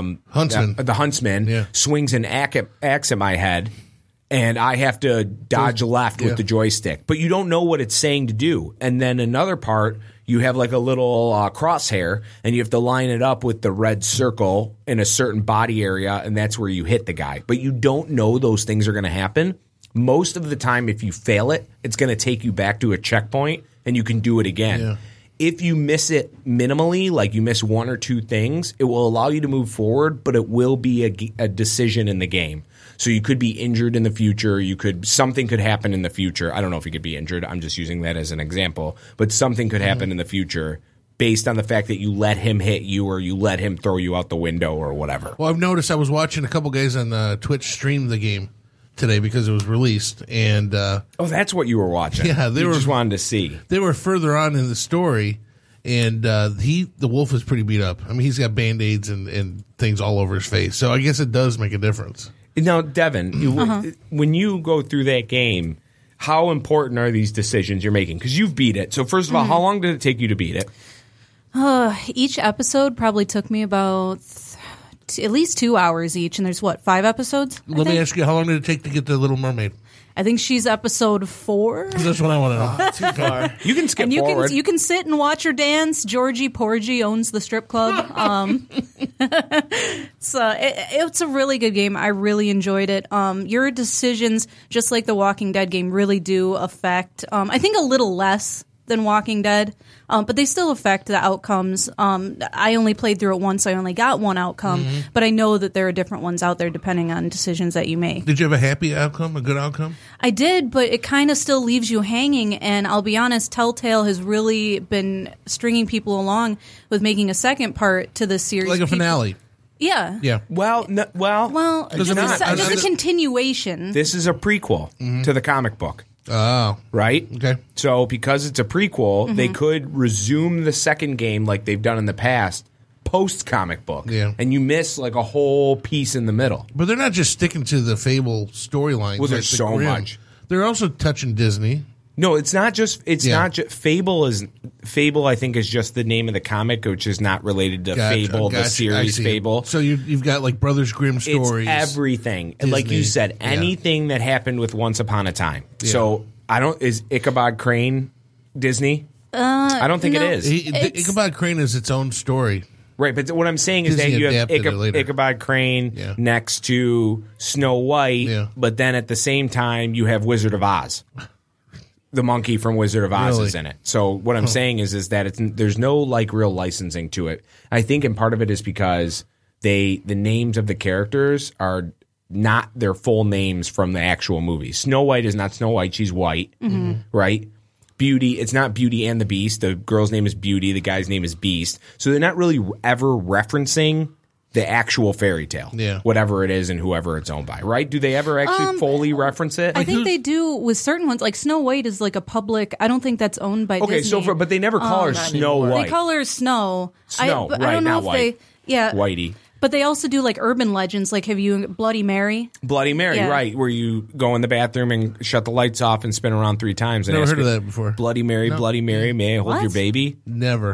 the huntsman swings an axe at my head. And I have to dodge left with the joystick. But you don't know what it's saying to do. And then another part, you have like a little crosshair, and you have to line it up with the red circle in a certain body area, and that's where you hit the guy. But you don't know those things are going to happen. Most of the time, if you fail it, it's going to take you back to a checkpoint, and you can do it again. Yeah. If you miss it minimally, like you miss one or two things, it will allow you to move forward, but it will be a decision in the game. So you could be injured in the future. Something could happen in the future. I don't know if you could be injured. I'm just using that as an example. But something could happen in the future based on the fact that you let him hit you or you let him throw you out the window or whatever. Well, I've noticed I was watching a couple guys on Twitch stream the game today because it was released. And that's what you were watching. Yeah, you just wanted to see. They were further on in the story. And the wolf is pretty beat up. I mean, he's got Band-Aids and things all over his face. So I guess it does make a difference. Now, Devin, when you go through that game, how important are these decisions you're making? Because you've beat it. So first of all, how long did it take you to beat it? Each episode probably took me about at least 2 hours each. And there's 5 episodes? Let me ask you, how long did it take to get to Little Mermaid? I think she's episode 4. That's what I want to know. Too far. You can skip forward. You can sit and watch her dance. Georgie Porgy owns the strip club. It's a really good game. I really enjoyed it. Your decisions, just like the Walking Dead game, really do affect, I think a little less than Walking Dead, but they still affect the outcomes. I only played through it once, so I only got one outcome, but I know that there are different ones out there depending on decisions that you make. Did you have a happy outcome, a good outcome? I did, but it kind of still leaves you hanging, and I'll be honest, Telltale has really been stringing people along with making a second part to this series. Like a finale. Yeah. Yeah. Well, just a continuation. This is a prequel to the comic book. Oh. Right? Okay. So because it's a prequel, they could resume the second game like they've done in the past, post-comic book. Yeah. And you miss like a whole piece in the middle. But they're not just sticking to the Fable storylines. Well, there's the so Grimm. much. They're also touching Disney. No, it's not just. It's not just Fable. I think is just the name of the comic, which is not related to Fable, the series Fable. So you've got like Brothers Grimm stories. It's everything, Disney. like you said, anything that happened with Once Upon a Time. So is Ichabod Crane Disney? I don't think it is. Ichabod Crane is its own story. Right, but what I'm saying is Disney that you have adapted it later. Ichabod Crane next to Snow White, but then at the same time you have Wizard of Oz. The monkey from Wizard of Oz is in it. So what I'm saying is that there's no like real licensing to it. I think, and part of it is because the names of the characters are not their full names from the actual movie. Snow White is not Snow White; she's white, right? Beauty, it's not Beauty and the Beast. The girl's name is Beauty. The guy's name is Beast. So they're not really ever referencing the actual fairy tale, whatever it is and whoever it's owned by, right? Do they ever actually fully reference it? I think they do with certain ones. Like Snow White is like a public. I don't think that's owned by okay, Disney. but they never call her Snow White. They call her Snow. Snow, but right? I don't know not if White. Whitey. But they also do like urban legends. Like have you Bloody Mary? Bloody Mary, right? Where you go in the bathroom and shut the lights off and spin around 3 times. And Never ask heard of her, that before. Bloody Mary, Bloody Mary, may I hold your baby? Never.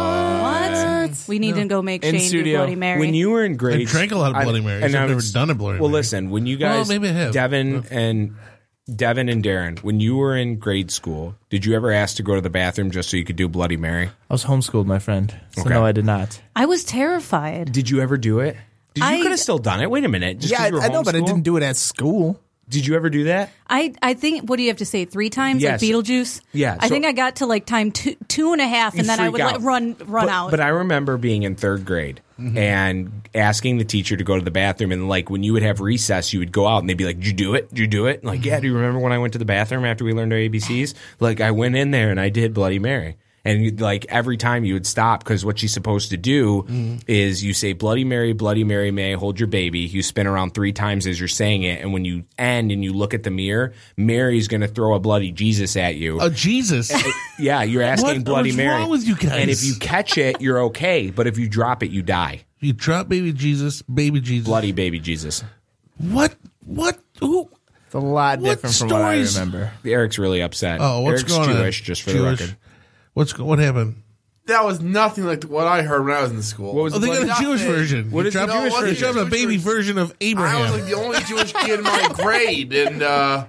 What? We need to go make Shane do Bloody Mary. When you were in grade, I drank a lot of Bloody Marys. I've never done a Bloody Mary. Well, listen, when you guys, maybe I have. Devin and Darren, when you were in grade school, did you ever ask to go to the bathroom just so you could do Bloody Mary? I was homeschooled, my friend. So no, I did not. I was terrified. Did you ever do it? You could have still done it. Wait a minute. Just Yeah, you were I know, but I homeschooled? didn't do it at school. Did you ever do that? I think, what do you have to say, 3 times? Yes. Like Beetlejuice? Yeah, I so- think I got to like time two and a half, You and then I would freak like, out. run out. But I remember being in 3rd grade and asking the teacher to go to the bathroom. And like when you would have recess, you would go out and they'd be like, "Did you do it? Did you do it?" Like, yeah, do you remember when I went to the bathroom after we learned our ABCs? Like, I went in there and I did Bloody Mary. And like every time you would stop, because what she's supposed to do is you say Bloody Mary, may I hold your baby. You spin around 3 times as you're saying it, and when you end and you look at the mirror, Mary's going to throw a bloody Jesus at you. A Jesus? Yeah, you're asking Bloody What's Mary. wrong with you guys? And if you catch it, you're okay. But if you drop it, you die. You drop baby Jesus, bloody baby Jesus. What? Who? It's a lot What different from what I stories? remember. Eric's really upset. Oh, what's Eric's going on? Jewish, just for the record. What happened? That was nothing like what I heard when I was in school. What was Oh, they got a Nothing. Jewish version. What You is the dropped- Jewish you version? dropped a baby version of Abraham. I was like the only Jewish kid in my grade, and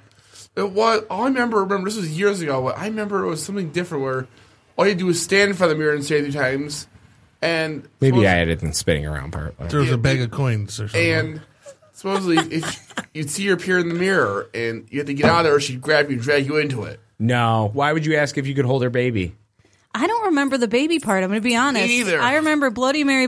it was. All I remember this was years ago. But I remember it was something different where all you do is stand in front of the mirror and say 3 times, and Maybe I added the spinning around part. Throws a bag of coins or something. And supposedly, if you'd see her appear in the mirror, and you had to get out of there, or she'd grab you and drag you into it. No. Why would you ask if you could hold her baby? I don't remember the baby part. I'm going to be honest. Me neither. I remember Bloody Mary,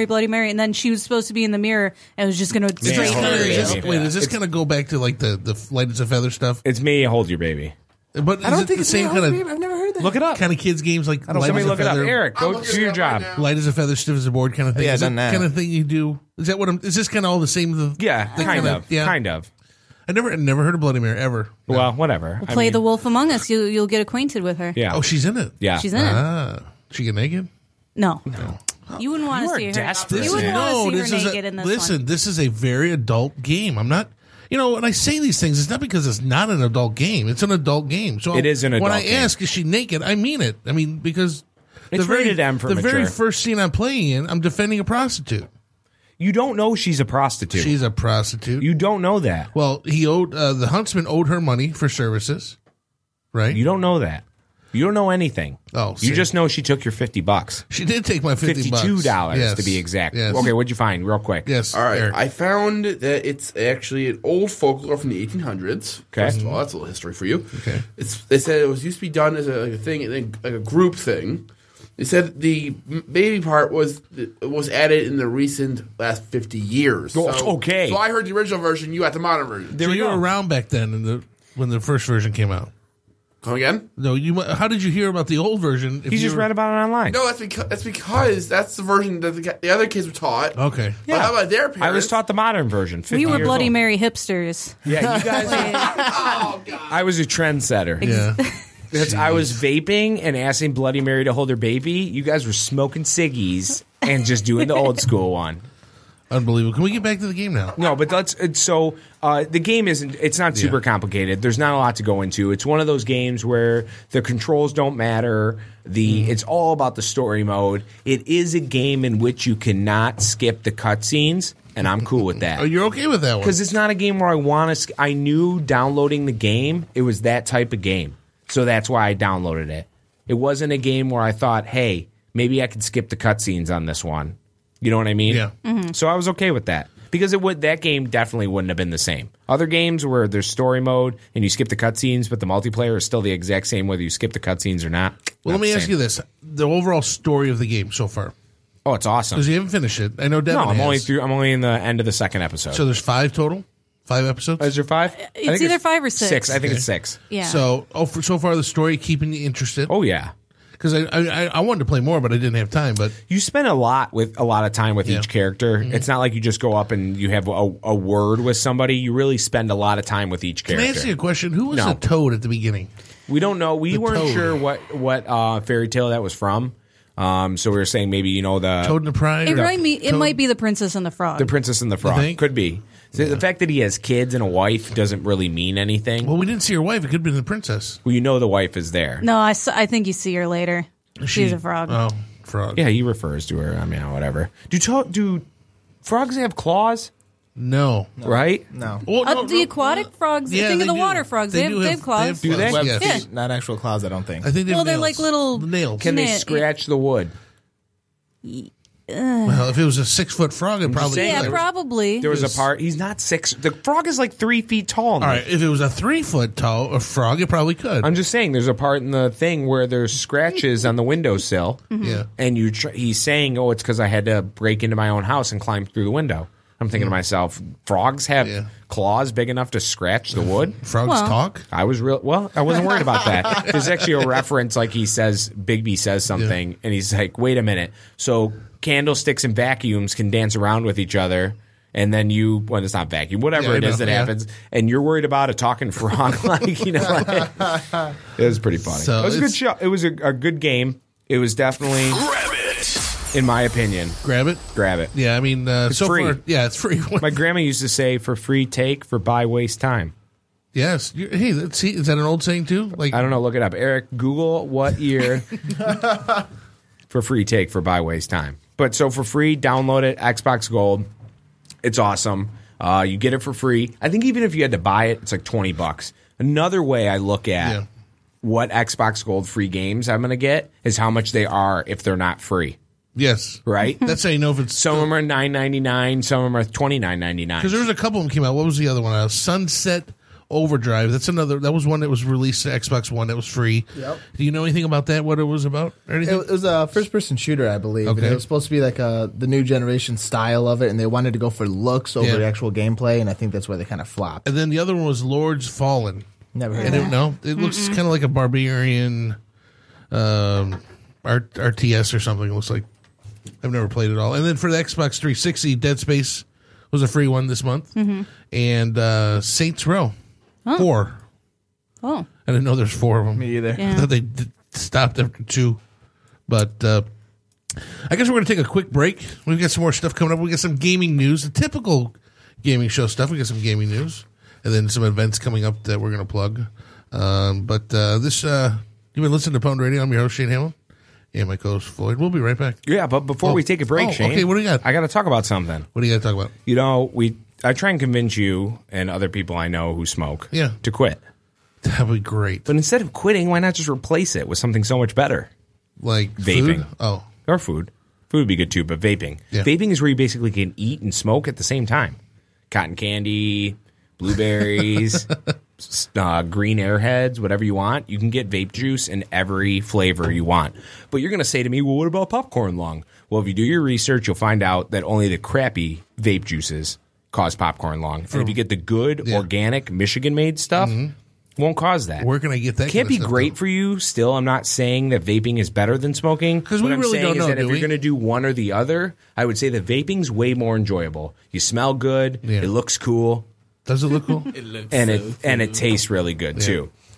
and then she was supposed to be in the mirror and was just going to straight hold her her. baby. Wait, does this kind of go back to like the light as a feather stuff? It's me, hold your baby. But I don't is it think the it's same kind of I've never heard that. Look it up. kind of kids games like light Somebody as a look it up. feather? Eric, I'm go looking do it your up job. right now. Light as a feather, stiff as a board kind of thing. Yeah, is that done that. kind of thing you do? Is that what is this kind of all the same? Yeah, kind of. Yeah. Kind of. I never heard of Bloody Mary ever. No. Well, whatever. I Play mean, The Wolf Among Us. You'll get acquainted with her. Yeah. Oh, she's in it. Yeah. She's in it. Ah, she get naked? No. You wouldn't want You to are see her. desperate. You wouldn't want to this see her is naked in this listen. one. This is a very adult game. I'm not. When I say these things, it's not because it's not an adult game. It's an adult game. So It is an When adult I game. ask, is she naked? I mean it. I mean because It's rated M for the very mature. first scene I'm playing in, I'm defending a prostitute. You don't know she's a prostitute. She's a prostitute. You don't know that. Well, he owed the huntsman owed her money for services, right? You don't know that. You don't know anything. Oh, you see. just know she took your $50. She did take my $50. $52 Yes. to be exact. Yes. Okay, what'd you find, real quick? Yes. All right, Eric. I found that it's actually an old folklore from the 1800s. Okay. First of all, that's a little history for you. Okay. They said it was used to be done as a thing, like a group thing. They said the baby part was added in the recent last 50 years. Oh, okay. So I heard the original version. You got the modern version. So you were around back then when the first version came out. Come again? No, how did you hear about the old version? He just read about it online. No, that's because that's the version that the other kids were taught. Okay. But how about their parents? I was taught the modern version. 50 We were years Bloody old. Mary hipsters. Yeah, you guys. Oh, God. I was a trendsetter. Yeah. I was vaping and asking Bloody Mary to hold her baby. You guys were smoking ciggies and just doing the old school one. Unbelievable. Can we get back to the game now? No, but the game it's not super complicated. There's not a lot to go into. It's one of those games where the controls don't matter. It's all about the story mode. It is a game in which you cannot skip the cutscenes, and I'm cool with that. Oh, you're okay with that one? Because it's not a game where I want to. I knew downloading the game, it was that type of game, so that's why I downloaded it. It wasn't a game where I thought, hey, maybe I could skip the cutscenes on this one. You know what I mean? Yeah. Mm-hmm. So I was okay with that because that game definitely wouldn't have been the same. Other games where there's story mode and you skip the cutscenes, but the multiplayer is still the exact same whether you skip the cutscenes or not. Well, let me ask you this: the overall story of the game so far. Oh, it's awesome. Because you haven't finished it. I know Devin No, I'm has. only in the end of the second episode. So there's 5 total. 5 episodes. Is there 5? It's either 5 or 6. I think it's 6. Yeah. So so far the story keeping you interested. Oh yeah. Because I wanted to play more, but I didn't have time. But you spend a lot of time with each character. Mm-hmm. It's not like you just go up and you have a word with somebody. You really spend a lot of time with each character. Can I ask you a question? Who was the Toad at the beginning? We don't know. We weren't Toad. sure what fairy tale that was from. So we were saying maybe the Toad and the Pride. It might be the Princess and the Frog. The Princess and the Frog. think? Could be. So the fact that he has kids and a wife doesn't really mean anything. Well, we didn't see her wife. It could have been the princess. Well, you know the wife is there. No, I think you see her later. She's a frog. Oh, frog. Yeah, he refers to her. I mean, whatever. Do frogs have claws? No. Right? No. Well, The aquatic frogs. Yeah, think of they the do. water frogs. They have claws. Do they? Web Yes. feet, not actual claws, I don't think. I think they have They're nails. like little nails. Can they Yeah, scratch the wood? Well, if it was a 6-foot frog, it probably saying, Yeah, could. probably. There was a part. He's not 6. The frog is like 3 feet tall. All right, if it was a 3-foot tall frog, it probably could. I'm just saying, there's a part in the thing where there's scratches on the windowsill. Yeah. And he's saying, "Oh, it's because I had to break into my own house and climb through the window." I'm thinking to myself, frogs have claws big enough to scratch the wood. Frogs talk. I wasn't worried about that. There's actually a reference, like Bigby says something, and he's like, "Wait a minute." So candlesticks and vacuums can dance around with each other. And then it's not vacuum, whatever it is that happens, and you're worried about a talking frog. It was pretty funny. So it was a good show. It was a good game. It was definitely, Grab it. in my opinion, Grab it. Yeah, I mean, so free. far, it's free. My grandma used to say, "For free take, for buy waste time." Yes. Hey, let's see. Is that an old saying too? Like, I don't know. Look it up, Eric. Google what year for free take, for buy waste time. But so for free, download it. Xbox Gold. It's awesome. You get it for free. I think even if you had to buy it, it's like $20. Another way I look at what Xbox Gold free games I'm going to get is how much they are if they're not free. Yes. Right? That's how you know if it's some of them are $9.99, some of them are $29.99. Because there was a couple of them came out. What was the other one? Sunset Overdrive. That was one that was released to Xbox One that was free. Yep. Do you know anything about that? What it was about? Or anything? It was a first-person shooter, I believe. Okay. And it was supposed to be like the new generation style of it, and they wanted to go for looks over the actual gameplay, and I think that's where they kind of flopped. And then the other one was Lords Fallen. Never heard I of don't that. know. It looks kind of like a barbarian RTS or something. It looks like. I've never played it all. And then for the Xbox 360, Dead Space was a free one this month. And Saints Row 4. Oh. I didn't know there's 4 of them. Me either. Yeah. I thought they stopped after 2. But I guess we're going to take a quick break. We've got some more stuff coming up. We got some gaming news, the typical gaming show stuff. We got some gaming news. And then some events coming up that we're going to plug. But this, you've been listening to Pwned Radio. I'm your host, Shane Hamlin. And my co-host, Floyd. We'll be right back. Yeah, but before we take a break, Shane. Okay, what do you got? I got to talk about something. What do you got to talk about? You know, I try and convince you and other people I know who smoke to quit. That would be great. But instead of quitting, why not just replace it with something so much better? Like vaping. Food? Oh. Or food. Food would be good too, but vaping. Yeah. Vaping is where you basically can eat and smoke at the same time. Cotton candy, blueberries, green Airheads, whatever you want. You can get vape juice in every flavor you want. But you're going to say to me, well, what about popcorn lung? Well, if you do your research, you'll find out that only the crappy vape juices cause popcorn lung. And if you get the good, organic, Michigan-made stuff, won't cause that. Where can I get that? Can't kind be of stuff, great though? for you. Still, I'm not saying that vaping is better than smoking. Because what we I'm really saying don't is know, that if do you're we? going to do one or the other, I would say the vaping's way more enjoyable. You smell good. Yeah. It looks cool. Does it look cool? And it tastes really good too.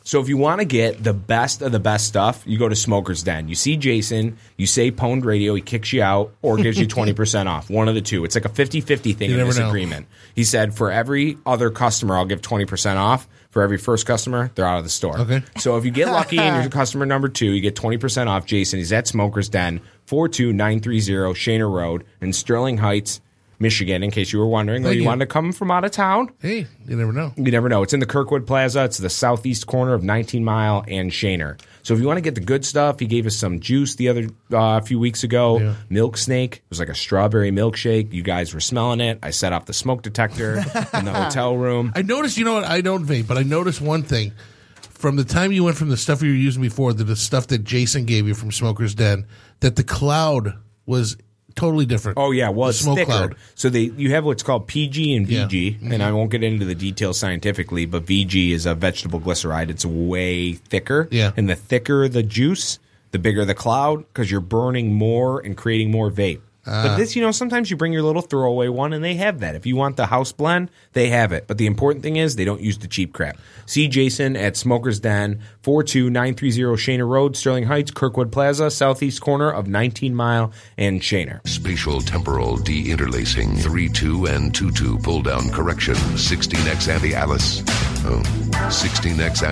So if you want to get the best of the best stuff, you go to Smoker's Den. You see Jason, you say Pwned Radio, he kicks you out or gives you 20% off. One of the two. It's like a 50-50 thing in this agreement. He said, for every other customer, I'll give 20% off. For every first customer, they're out of the store. Okay. So if you get lucky and you're customer number 2, you get 20% off. Jason, he's at Smoker's Den, 42930 Shaner Road in Sterling Heights, Michigan, in case you were wondering, or you wanted to come from out of town. Hey, you never know. You never know. It's in the Kirkwood Plaza. It's the southeast corner of 19 Mile and Shaner. So if you want to get the good stuff, he gave us some juice the other few weeks ago. Yeah. Milk Snake. It was like a strawberry milkshake. You guys were smelling it. I set off the smoke detector in the hotel room. I noticed, you know what, I don't vape, but I noticed one thing. From the time you went from the stuff you were using before to the stuff that Jason gave you from Smoker's Den, that the cloud was totally different. Oh yeah, well, it's smoke thicker. Cloud. So you have what's called PG and VG, and I won't get into the details scientifically, but VG is a vegetable glyceride. It's way thicker. Yeah. And the thicker the juice, the bigger the cloud, because you're burning more and creating more vape. But this, sometimes you bring your little throwaway one, and they have that. If you want the house blend, they have it. But the important thing is they don't use the cheap crap. See Jason at Smoker's Den, 42930 Shaner Road, Sterling Heights, Kirkwood Plaza, southeast corner of 19 Mile and Shaner. Spatial temporal de-interlacing, 3-2 and 2-2 pull-down correction, 16x anti-Alice. 16x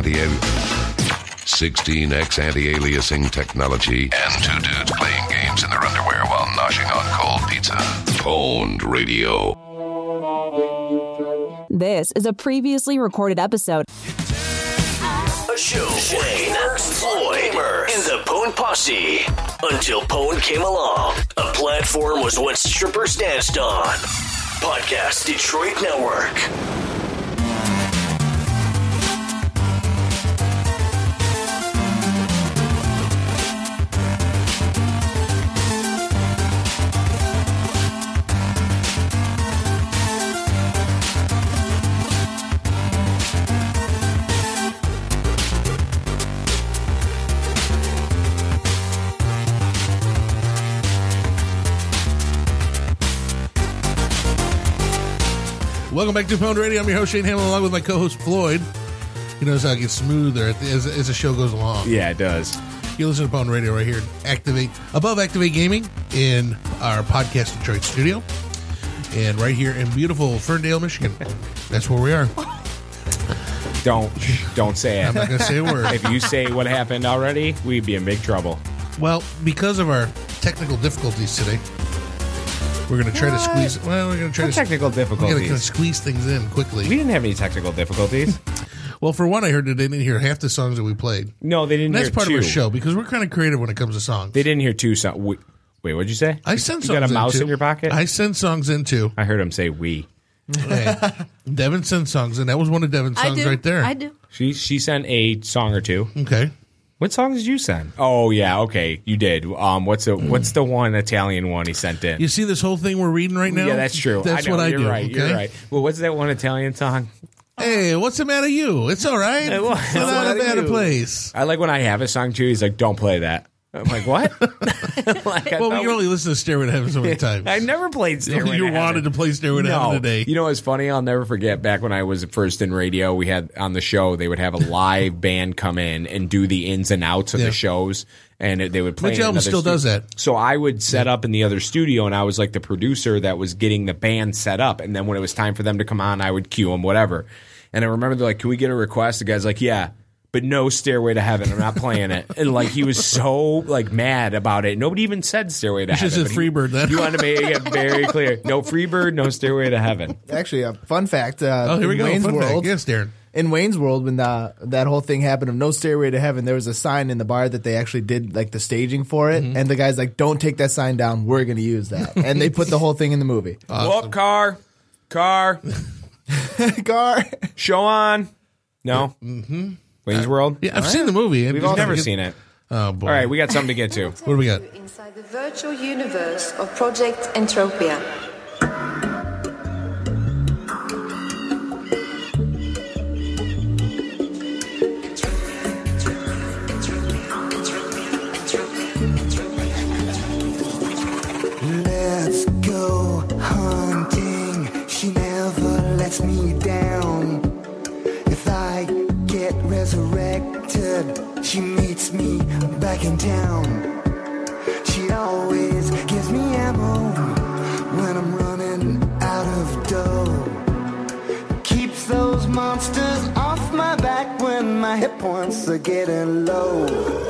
anti-aliasing technology, and 2 dudes playing games in their underwear while noshing on cold pizza. Pwned Radio. This is a previously recorded episode. A show for gamers, Floyd, and the Pwned Posse. Until Pwned came along, a platform was what strippers danced on. Podcast Detroit Network. Welcome back to Pwned Radio. I'm your host, Shane Hamlin, along with my co-host, Floyd. You notice how it gets smoother as the show goes along. Yeah, it does. You listen to Pwned Radio right here above Activate Gaming in our Podcast Detroit studio. And right here in beautiful Ferndale, Michigan. That's where we are. Don't say it. I'm not going to say a word. If you say what happened already, we'd be in big trouble. Well, because of our technical difficulties today, we're going to try to squeeze. Well, we're going to try to technical difficulties. We're going to squeeze things in quickly. We didn't have any technical difficulties. Well, for one, I heard that they didn't hear half the songs that we played. No, they didn't. And that's hear part two. of our show because we're kind of creative when it comes to songs. They didn't hear 2 songs. Wait, what'd you say? I sent songs. You got a mouse in your pocket? I sent songs in too. I heard him say "we." Hey, Devin sent songs, and that was one of Devin's songs right there. I do. She sent a song or 2. Okay. What songs did you send? Oh yeah, okay, you did. What's the one Italian one he sent in? You see this whole thing we're reading right now? Yeah, that's true. That's what I do. Right, okay? You're right. Well, what's that one Italian song? Hey, what's the matter with you? It's all right. It's not a bad place. I like when I have a song too. He's like, "Don't play that." I'm like, "What?" Well, we can only listen to Stairway to Heaven so many times. I never played Stairway to Heaven. You wanted to play Stairway to Heaven today. You know what's funny? I'll never forget back when I was first in radio, we had on the show, they would have a live band come in and do the ins and outs of the shows. And they would play. Which album still does that? So I would set up in the other studio, and I was like the producer that was getting the band set up. And then when it was time for them to come on, I would cue them, whatever. And I remember they're like, "Can we get a request?" The guy's like, "Yeah, but no Stairway to Heaven. I'm not playing it." And like he was so like mad about it. Nobody even said Stairway to Heaven. You just said Freebird then. You wanted to make it very clear. No Freebird, no Stairway to Heaven. Actually, a fun fact. Here we go. Wayne's Fun World. fact. Yes, Darren. In Wayne's World, when that whole thing happened of no Stairway to Heaven, there was a sign in the bar that they actually did like the staging for it, and the guy's like, "Don't take that sign down. We're going to use that," and they put the whole thing in the movie. Awesome. Whoop, car, car. Show on. No. Wayne's World. Yeah, I've seen the movie. We've all never seen it. Oh boy! All right, we got something to get to. What do we got? Inside the virtual universe of Project Entropia. Let's go hunting. She never lets me down. If I get resurrected, unexpected, she meets me back in town. She always gives me ammo when I'm running out of dough. Keeps those monsters off my back when my hit points are getting low.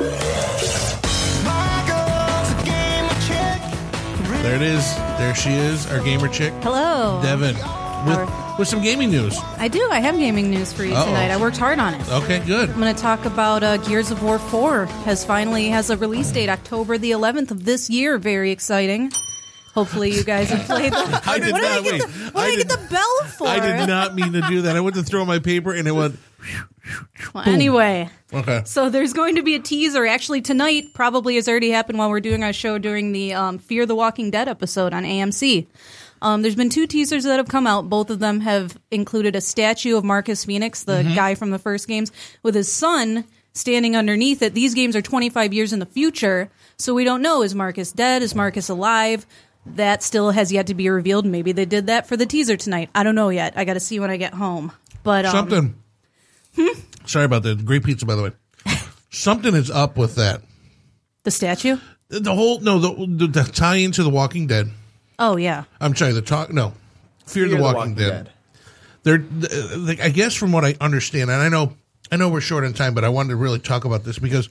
My girl's a gamer chick. There it is. There she is, our gamer chick. Hello. Devin. With some gaming news. I do. I have gaming news for you tonight. I worked hard on it. Okay, good. I'm going to talk about Gears of War 4 has a release date, October the 11th of this year. Very exciting. Hopefully you guys have played that. I did what not. did I get the bell for? I did not mean to do that. I went to throw my paper and it went. Well, anyway. Okay. So there's going to be a teaser actually tonight. Probably has already happened while we're doing our show during the Fear the Walking Dead episode on AMC. There's been 2 teasers that have come out. Both of them have included a statue of Marcus Phoenix, the guy from the first games, with his son standing underneath it. These games are 25 years in the future, so we don't know. Is Marcus dead? Is Marcus alive? That still has yet to be revealed. Maybe they did that for the teaser tonight. I don't know yet. I got to see when I get home. But something. Sorry about that. Great pizza, by the way. Something is up with that. The statue? The whole the tie into The Walking Dead. Oh yeah. I'm sorry. Fear the Walking Dead. They're I guess from what I understand, and I know we're short on time, but I wanted to really talk about this because,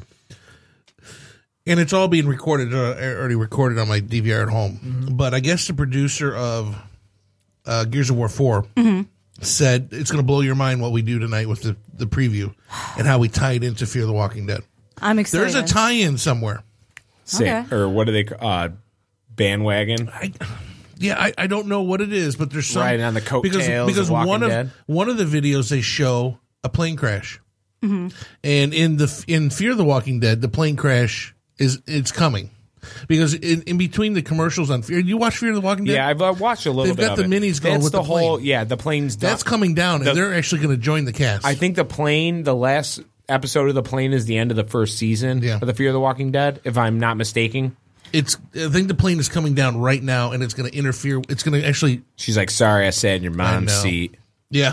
and it's all being recorded, already recorded on my DVR at home. But I guess the producer of Gears of War 4 said it's going to blow your mind what we do tonight with the preview and how we tie it into Fear the Walking Dead. I'm excited. There's a tie-in somewhere. Okay. Or what do they bandwagon? I don't know what it is, but there's some right on the coattails because of Walking Dead. One of the videos they show a plane crash, and in Fear the Walking Dead, the plane crash it's coming because in between the commercials on Fear, you watch Fear the Walking Dead? Yeah, I've watched a little They've bit. Got the minis going with the plane. Yeah, the plane's done. That's coming down, and they're actually going to join the cast. I think the last episode of the plane is the end of the first season of the Fear the Walking Dead, if I'm not mistaken. I think the plane is coming down right now, and it's going to interfere. It's going to actually. She's like, "Sorry, I sat in your mom's seat." Yeah.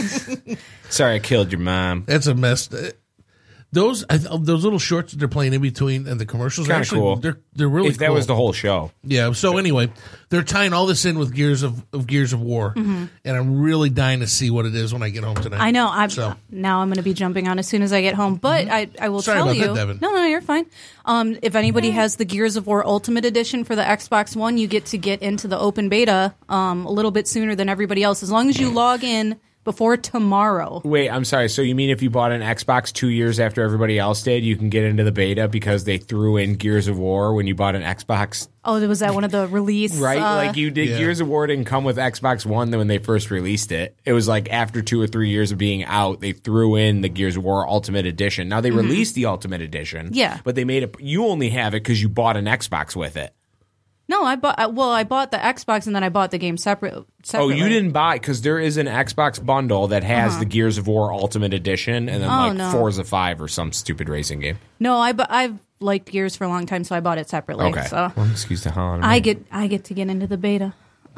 Sorry, I killed your mom. That's a mess. Those little shorts that they're playing in between and the commercials are actually cool. They're really if that cool. was the whole show. Yeah. So anyway, they're tying all this in with Gears of War, and I'm really dying to see what it is when I get home tonight. I know. Now I'm going to be jumping on as soon as I get home. But I will Sorry tell about you. that, Devin. No, you're fine. If anybody has the Gears of War Ultimate Edition for the Xbox One, you get into the open beta a little bit sooner than everybody else, as long as you log in before tomorrow. Wait, I'm sorry. So you mean if you bought an Xbox 2 years after everybody else did, you can get into the beta because they threw in Gears of War when you bought an Xbox? Oh, was that one of the release? Right? Like you did. Yeah. Gears of War didn't come with Xbox One when they first released it. It was like after 2 or 3 years of being out, they threw in the Gears of War Ultimate Edition. Now they released the Ultimate Edition. Yeah. But they made it. You only have it because you bought an Xbox with it. No, I bought the Xbox and then I bought the game separately. Oh, you didn't buy because there is an Xbox bundle that has the Gears of War Ultimate Edition and then Forza 5 or some stupid racing game. No, I've liked Gears for a long time, so I bought it separately. Okay. So well, excuse the hell out of me. I get to get into the beta.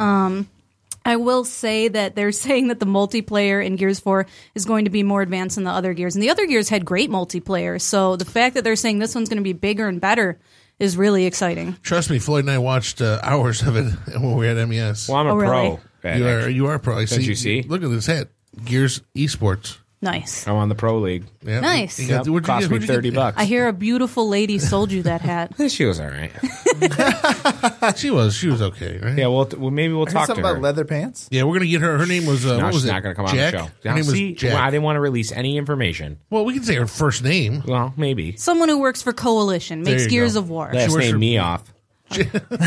I will say that they're saying that the multiplayer in Gears 4 is going to be more advanced than the other Gears, and the other Gears had great multiplayer. So the fact that they're saying this one's going to be bigger and better is really exciting. Trust me, Floyd and I watched hours of it when we were at MES. Well, I'm a pro. Really? You are a pro. Don't you see? Look at this hat. Gears Esports. Nice. I'm on the Pro League. Yeah. Nice. Yep. Cost me $30. I hear a beautiful lady sold you that hat. She was all right. She was okay, right? Yeah, well maybe we'll talk to her. About leather pants? Yeah, we're going to get her. Her name was, no, what was she's it? not going to come Jack? on the show. Her name was Jack. Well, I didn't want to release any information. Well, we can say her first name. Well, maybe. Someone who works for Coalition, makes Gears of War. Last name me off. Oh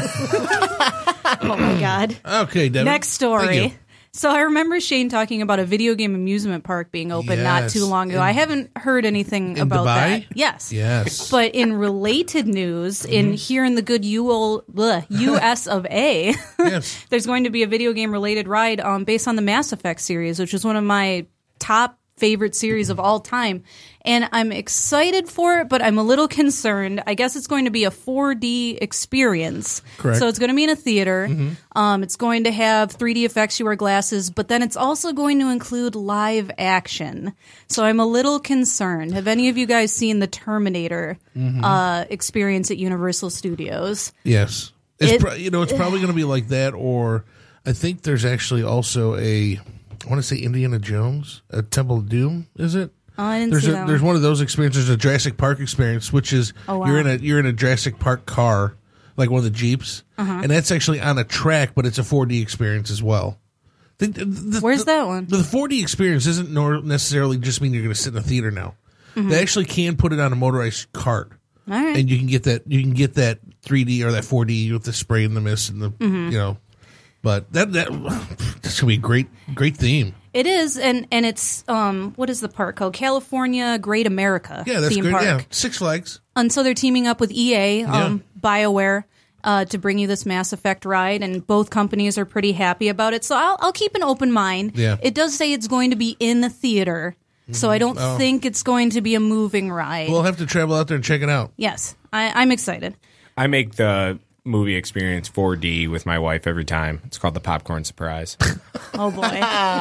my God. Okay, Devin. Next story. So I remember Shane talking about a video game amusement park being open not too long ago. I haven't heard anything about Dubai? that. Yes. Yes. But in related news, here in the good US of A, there's going to be a video game related ride based on the Mass Effect series, which is one of my top favorite series of all time. And I'm excited for it, but I'm a little concerned. I guess it's going to be a 4D experience. Correct. So it's going to be in a theater. It's going to have 3D effects, you wear glasses, but then it's also going to include live action. So I'm a little concerned. Have any of you guys seen the Terminator experience at Universal Studios? Yes. It's probably going to be like that, or I think there's actually also I want to say Indiana Jones, a Temple of Doom, is it? Oh, I didn't see that There's one. one of those experiences, a Jurassic Park experience, which is you're in a Jurassic Park car, like one of the Jeeps, and that's actually on a track, but it's a 4D experience as well. Where's that one? The 4D experience isn't necessarily just mean you're going to sit in a theater now. They actually can put it on a motorized cart, All right. and you can get that 3D or that 4D with the spray and the mist and the But that's gonna be a great theme. It is, and it's what is the park called? California Great America Yeah, that's theme great. park. Yeah, Six Flags. And so they're teaming up with EA, BioWare, to bring you this Mass Effect ride, and both companies are pretty happy about it. So I'll keep an open mind. Yeah. It does say it's going to be in the theater, so I don't think it's going to be a moving ride. We'll have to travel out there and check it out. Yes, I'm excited. I make the movie experience 4D with my wife every time. It's called the popcorn surprise. Oh boy!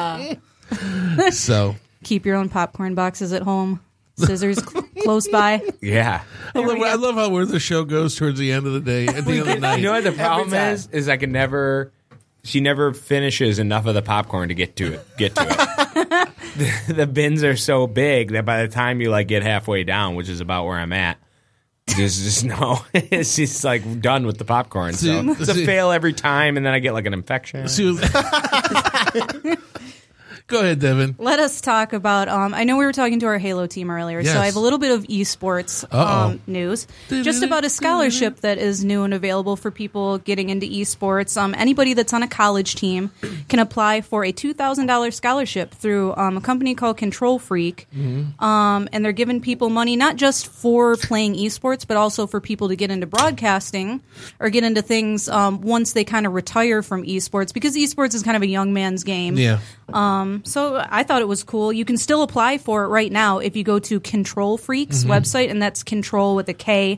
So Keep your own popcorn boxes at home. Scissors close by. Yeah. I love how where the show goes towards the end of the day. At the end of the night. You know what the problem is I can never. She never finishes enough of the popcorn to get to it. The bins are so big that by the time you like get halfway down, which is about where I'm at, there's just no. It's just like done with the popcorn. So it's a fail every time, and then I get like an infection. Go ahead, Devin. Let us talk about. I know we were talking to our Halo team earlier, Yes. so I have a little bit of esports news. Just about a scholarship that is new and available for people getting into esports. Anybody that's on a college team can apply for a $2,000 scholarship through a company called Control Freak, and they're giving people money not just for playing esports, but also for people to get into broadcasting or get into things once they kind of retire from esports, because esports is kind of a young man's game. Yeah. So I thought it was cool. You can still apply for it right now if you go to Control Freak's website, and that's Control with a K,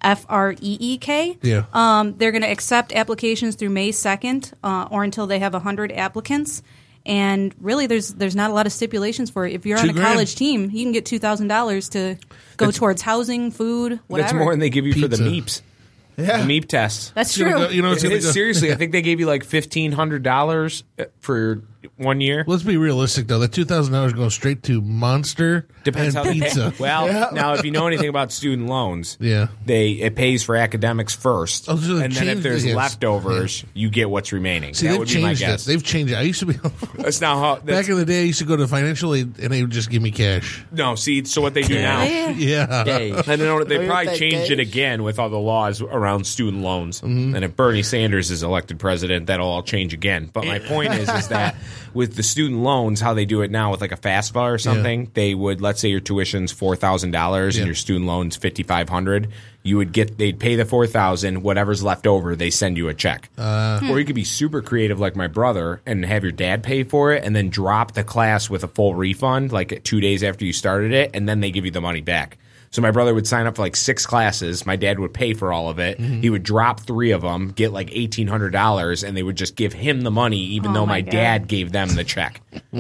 Freek. Yeah. They're going to accept applications through May 2nd or until they have 100 applicants. And really, there's not a lot of stipulations for it. If you're on a $2,000. college team, you can get $2,000 to go towards housing, food, whatever. That's more than they give you for the Pizza. MEEPs. Yeah. The MEEP test. That's true. Seriously, I think they gave you like $1,500 for 1 year. Let's be realistic, though. That $2,000 goes straight to Monster Depends and how pizza. Well, now if you know anything about student loans, Yeah. it pays for academics first, Oh, so they've and then if changed there's it, yes. leftovers, you get what's remaining. See, that they've would be my changed it. guess. They've changed it. I used to be That's not how. back in the day. I used to go to financial aid, and they would just give me cash. No, see, so what they do now. Yeah. I know they Oh, probably that changed it gauge? again with all the laws around student loans. And if Bernie Sanders is elected president, that'll all change again. But my point is that with the student loans, how they do it now with like a FAFSA or something, they would, let's say your tuition's $4,000 and your student loan's $5,500. They'd pay the $4,000, whatever's left over, they send you a check. Or you could be super creative like my brother and have your dad pay for it and then drop the class with a full refund like 2 days after you started it, and then they give you the money back. So my brother would sign up for like 6 classes. My dad would pay for all of it. He would drop 3 of them, get like $1,800, and they would just give him the money, even though my dad gave them the check.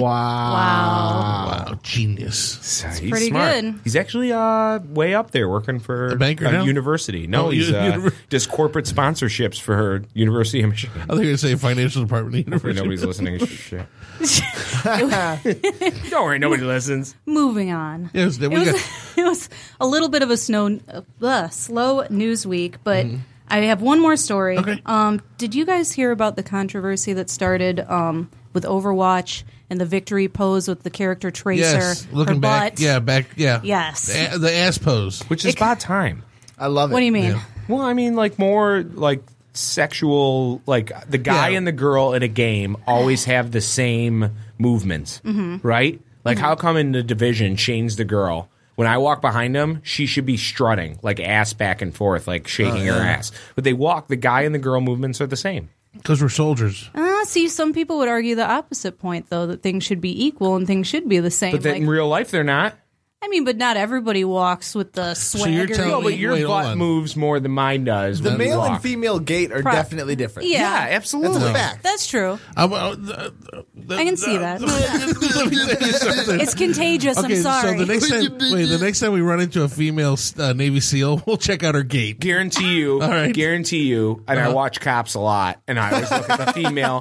Wow. Genius. So he's pretty smart. good. He's actually way up there working for A banker now? university. No, Oh, he's univer- does corporate sponsorships for University of Michigan. I think you're going to say financial department of the Hopefully university. nobody's listening. Shit. Don't worry, nobody listens. Moving on. Yes, It was a little bit of a slow news week, but I have one more story. Okay. Did you guys hear about the controversy that started with Overwatch and the victory pose with the character Tracer? Yes, looking her back. butt? Yeah. Yes. The ass pose. Which is about time. I love it. What do you mean? Yeah. Well, I mean, like more like sexual, like the guy Yeah. and the girl in a game always have the same movements, right? Like how come in the Division, Shane's the girl? When I walk behind him, she should be strutting, like ass back and forth, like shaking her ass. But the guy and the girl movements are the same. Because we're soldiers. see, some people would argue the opposite point, though, that things should be equal and things should be the same. But then in real life, they're not. I mean, but not everybody walks with the swagger. No, but your butt moves more than mine does. The when we male walk. and female gait are definitely different. Yeah, absolutely. That's a fact. That's true. I can see that. It's contagious. Okay, I'm sorry. so the next time we run into a female Navy SEAL, we'll check out her gait. Guarantee you. All right. Guarantee you. And I watch Cops a lot, and I always look at the female.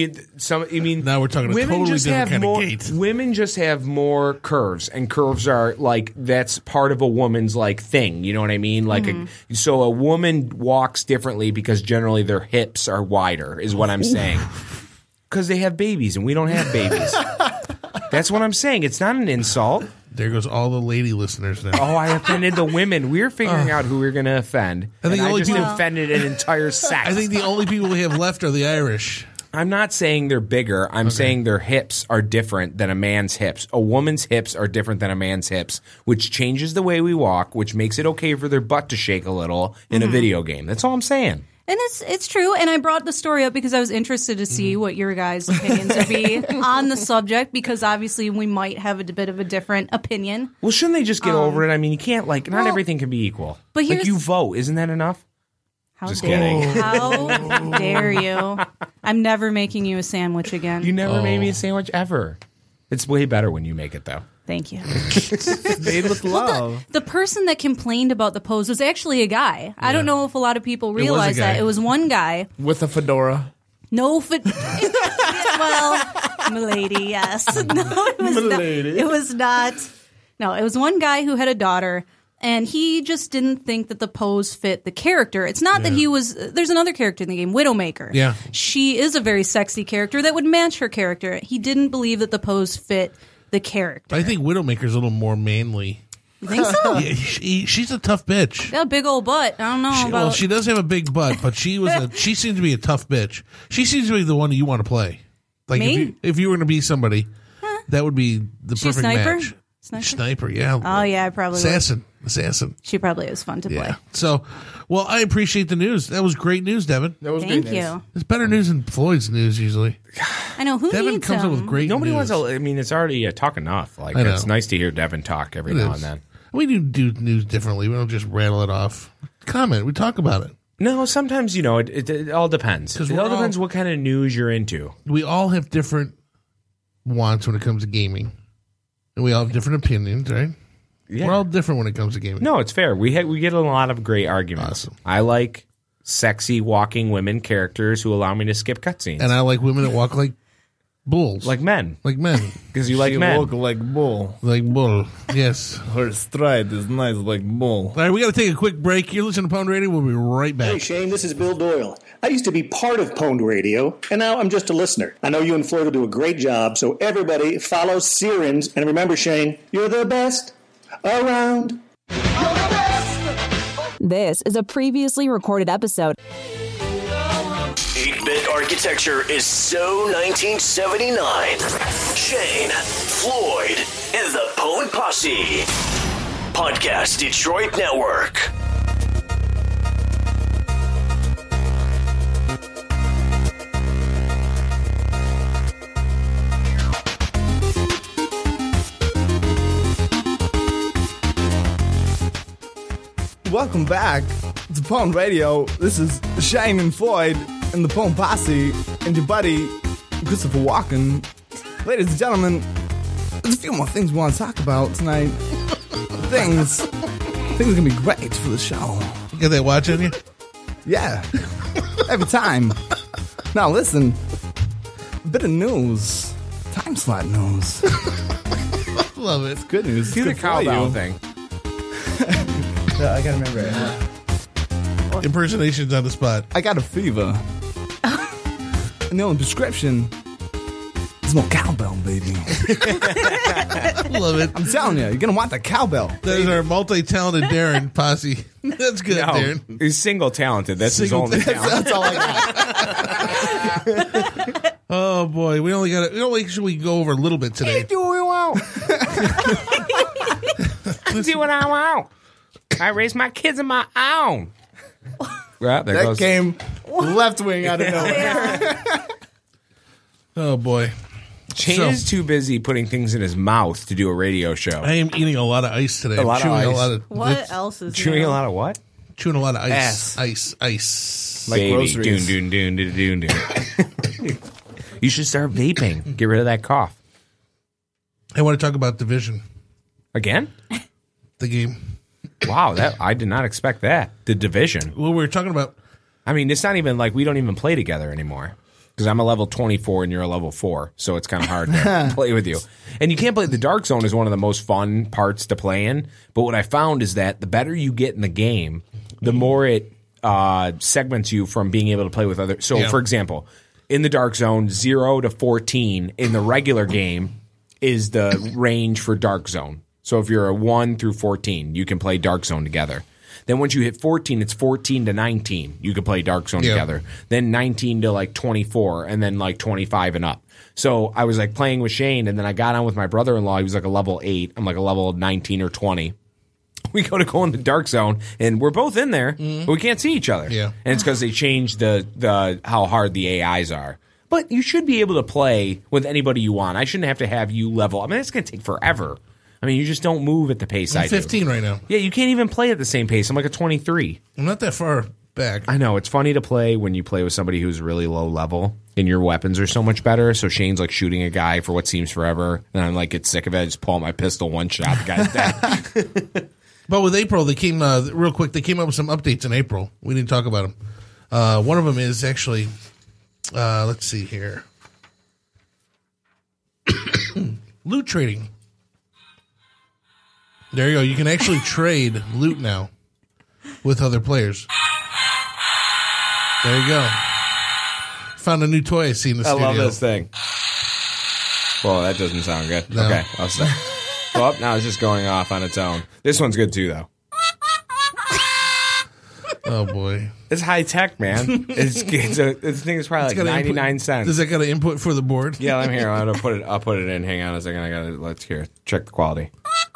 Now we're talking a totally different kind of gait. Women just have more curves, and curves are like that's part of a woman's like thing. You know what I mean? Like, so a woman walks differently because generally their hips are wider. Is what I'm saying. Because they have babies and we don't have babies. That's what I'm saying. It's not an insult. There goes all the lady listeners now. Oh, I offended the women. We're figuring out who we're going to offend. I just offended an entire sex. I think the only people we have left are the Irish. I'm not saying they're bigger. I'm saying their hips are different than a man's hips. A woman's hips are different than a man's hips, which changes the way we walk, which makes it okay for their butt to shake a little in a video game. That's all I'm saying. And it's true, and I brought the story up because I was interested to see what your guys' opinions would be on the subject, because obviously we might have a bit of a different opinion. Well, shouldn't they just get over it? I mean, you can't, not everything can be equal. But like, you vote. Isn't that enough? Just kidding. How dare you? I'm never making you a sandwich again. You never made me a sandwich ever. It's way better when you make it, though. Thank you. Made with love. The person that complained about the pose was actually a guy. I don't know if a lot of people realize that. It was one guy. With a fedora. No, well, milady, yes. No, it was Milady. not. It was not. No, it was one guy who had a daughter, and he just didn't think that the pose fit the character. It's not that he was. There's another character in the game, Widowmaker. Yeah. She is a very sexy character that would match her character. He didn't believe that the pose fit the character. I think Widowmaker's a little more manly. You think so? Yeah, she's a tough bitch. Got a big old butt. I don't know about. Well, she does have a big butt, but she seems to be a tough bitch. She seems to be the one you want to play. Like Me? if you were going to be somebody, that would be the She a perfect sniper? match. Sniper? Yeah. Oh yeah, I probably would. Assassin. She probably is fun to play. So, well, I appreciate the news. That was great news, Devin. That was Thank great news. you. It's better news than Floyd's news usually. I know who Devin needs comes him. up with great Nobody news. wants to. I mean, it's already talk enough. Like, I know. it's nice to hear Devin talk every It now is. and then. We do news differently. We don't just rattle it off. Comment. We talk about it. No, sometimes, it all depends. It all depends what kind of news you're into. We all have different wants when it comes to gaming. And we all have different opinions, right? Yeah. We're all different when it comes to gaming. No, it's fair. We get a lot of great arguments. Awesome. I like sexy walking women characters who allow me to skip cutscenes. And I like women that walk like bulls. Like men. Like men. Because you like She men. walk like bull. Like bull. Yes. Her stride is nice like bull. All right, we got to take a quick break. You're listening to Pwned Radio. We'll be right back. Hey, Shane, this is Bill Doyle. I used to be part of Pwned Radio, and now I'm just a listener. I know you and Floyd will do a great job, so everybody follow Sirens. And remember, Shane, you're the best around. This is a previously recorded episode. 8-bit architecture is so 1979. Shane, Floyd, and the Pwn Posse. Podcast Detroit Network. Welcome back to Pwn Radio. This is Shane and Floyd and the Pwn Posse and your buddy Christopher Walken. Ladies and gentlemen, there's a few more things we want to talk about tonight. Things are gonna be great for the show. You got that watch on you? Yeah, every time. Now listen, a bit of news, time slot news. Love it. It's good news. Do the It's good for cowbell you. thing. I gotta remember it. Impersonations on the spot. I got a fever. And the only prescription is more cowbell, baby. Love it. I'm telling you, you're gonna want the cowbell. There's our multi-talented Darren Posse. That's good, No, Darren. he's single talented. That's his only talent. That's all I got. Oh boy, we only should we go over a little bit today. Do what I want. Do what I want. I raise my kids on my own. Right, there That goes. came left wing out of nowhere. Oh, boy. Shane is too busy putting things in his mouth to do a radio show. I am eating a lot of ice today. A lot of ice. What else is Chewing new? a lot of what? Chewing a lot of ice. Ass. Ice. Like baby. groceries. Doon. You should start vaping. Get rid of that cough. I want to talk about Division. Again? The game. Wow, I did not expect that. The Division. Well, we were talking about... I mean, it's not even like we don't even play together anymore. Because I'm a level 24 and you're a level 4, so it's kind of hard to play with you. And you can't play the Dark Zone is one of the most fun parts to play in. But what I found is that the better you get in the game, the more it segments you from being able to play with other. So, for example, in the Dark Zone, 0 to 14 in the regular game is the range for Dark Zone. So if you're a 1 through 14, you can play Dark Zone together. Then once you hit 14, it's 14 to 19. You can play Dark Zone together. Then 19 to like 24, and then like 25 and up. So I was like playing with Shane, and then I got on with my brother-in-law. He was like a level 8. I'm like a level 19 or 20. We go in the Dark Zone, and we're both in there, but we can't see each other. Yeah. And it's because they changed the how hard the AIs are. But you should be able to play with anybody you want. I shouldn't have to have you level. I mean, it's going to take forever. I mean, you just don't move at the pace I do. 15 right now. Yeah, you can't even play at the same pace. I'm like a 23. I'm not that far back. I know. It's funny to play when you play with somebody who's really low level and your weapons are so much better. So Shane's like shooting a guy for what seems forever. And I'm like, get sick of it. I just pull out my pistol, one shot, the guy's dead. But with April, they came, real quick, they came up with some updates in April. We didn't talk about them. One of them is actually, let's see here. Loot trading. There you go. You can actually trade loot now with other players. There you go. Found a new toy I see in the studio. I love this thing. Well, that doesn't sound good. No. Okay, I'll stop. Well, now it's just going off on its own. This one's good too, though. Oh boy, it's high tech, man. This thing is probably like 99 cents. Does that got an input for the board? Yeah, I'm here. I'll put it in. Hang on a second. Let's hear. Check the quality.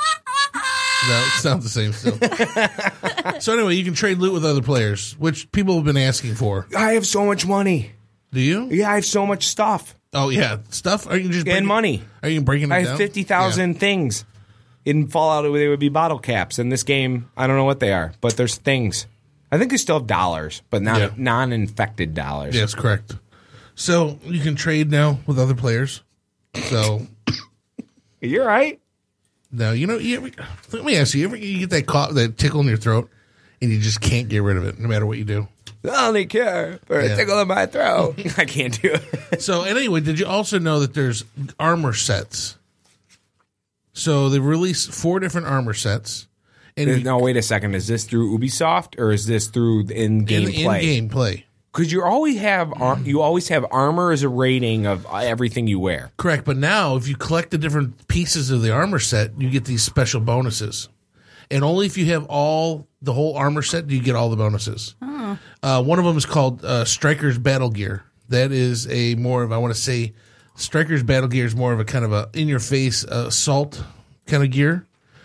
No, it sounds the same still. So anyway, you can trade loot with other players, which people have been asking for. I have so much money. Do you? Yeah, I have so much stuff. Oh yeah, stuff. Are you just and money? Are you breaking it down? I have 50,000 things. In Fallout, they would be bottle caps. In this game, I don't know what they are, but there's things. I think they still have dollars, but not non-infected dollars. Yes, correct. So you can trade now with other players. So you're right. No, you know, let me ask you: you get that tickle in your throat, and you just can't get rid of it, no matter what you do? I only care for a tickle in my throat. I can't do it. So anyway, did you also know that there's armor sets? So they released 4 different armor sets. And no, wait a second. Is this through Ubisoft or is this through in-game play? In-game play. Because you always have armor as a rating of everything you wear. Correct, but now if you collect the different pieces of the armor set, you get these special bonuses. And only if you have the whole armor set do you get all the bonuses. Oh. One of them is called Striker's Battle Gear. That is Striker's Battle Gear is more of a kind of a in-your-face assault kind of gear.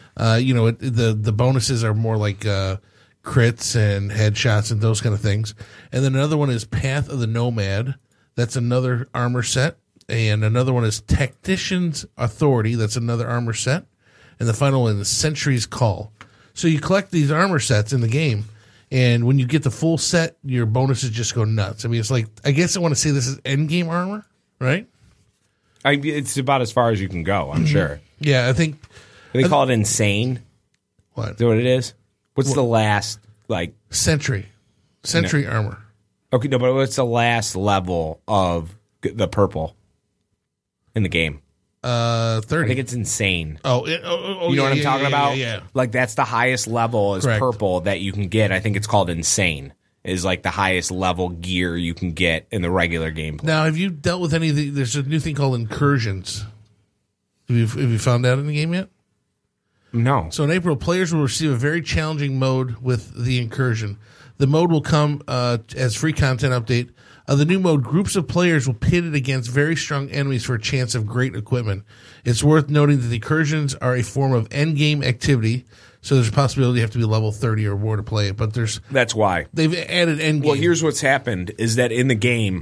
The bonuses are more like crits and headshots and those kind of things. And then another one is Path of the Nomad. That's another armor set. And another one is Tactician's Authority. That's another armor set. And the final one is Sentry's Call. So you collect these armor sets in the game, and when you get the full set, your bonuses just go nuts. I mean, it's like, I guess I want to say this is endgame armor, right? It's about as far as you can go, I'm sure. Yeah, I think. They call it insane. What? Is that what it is? What's the last, Sentry armor. Okay, no, but what's the last level of the purple in the game? 30. I think it's insane. You know what I'm talking about? Yeah. Like, that's the highest level is Correct. purple that you can get. I think it's called insane. Is like the highest level gear you can get in the regular gameplay. Now, have you dealt with any of there's a new thing called incursions. Have you found that in the game yet? No. So in April, players will receive a very challenging mode with the incursion. The mode will come as free content update. The new mode, groups of players will pit it against very strong enemies for a chance of great equipment. It's worth noting that the incursions are a form of endgame activity, so there's a possibility you have to be level 30 or more to play it. But that's why they've added endgame. Well, here's what's happened: is that in the game,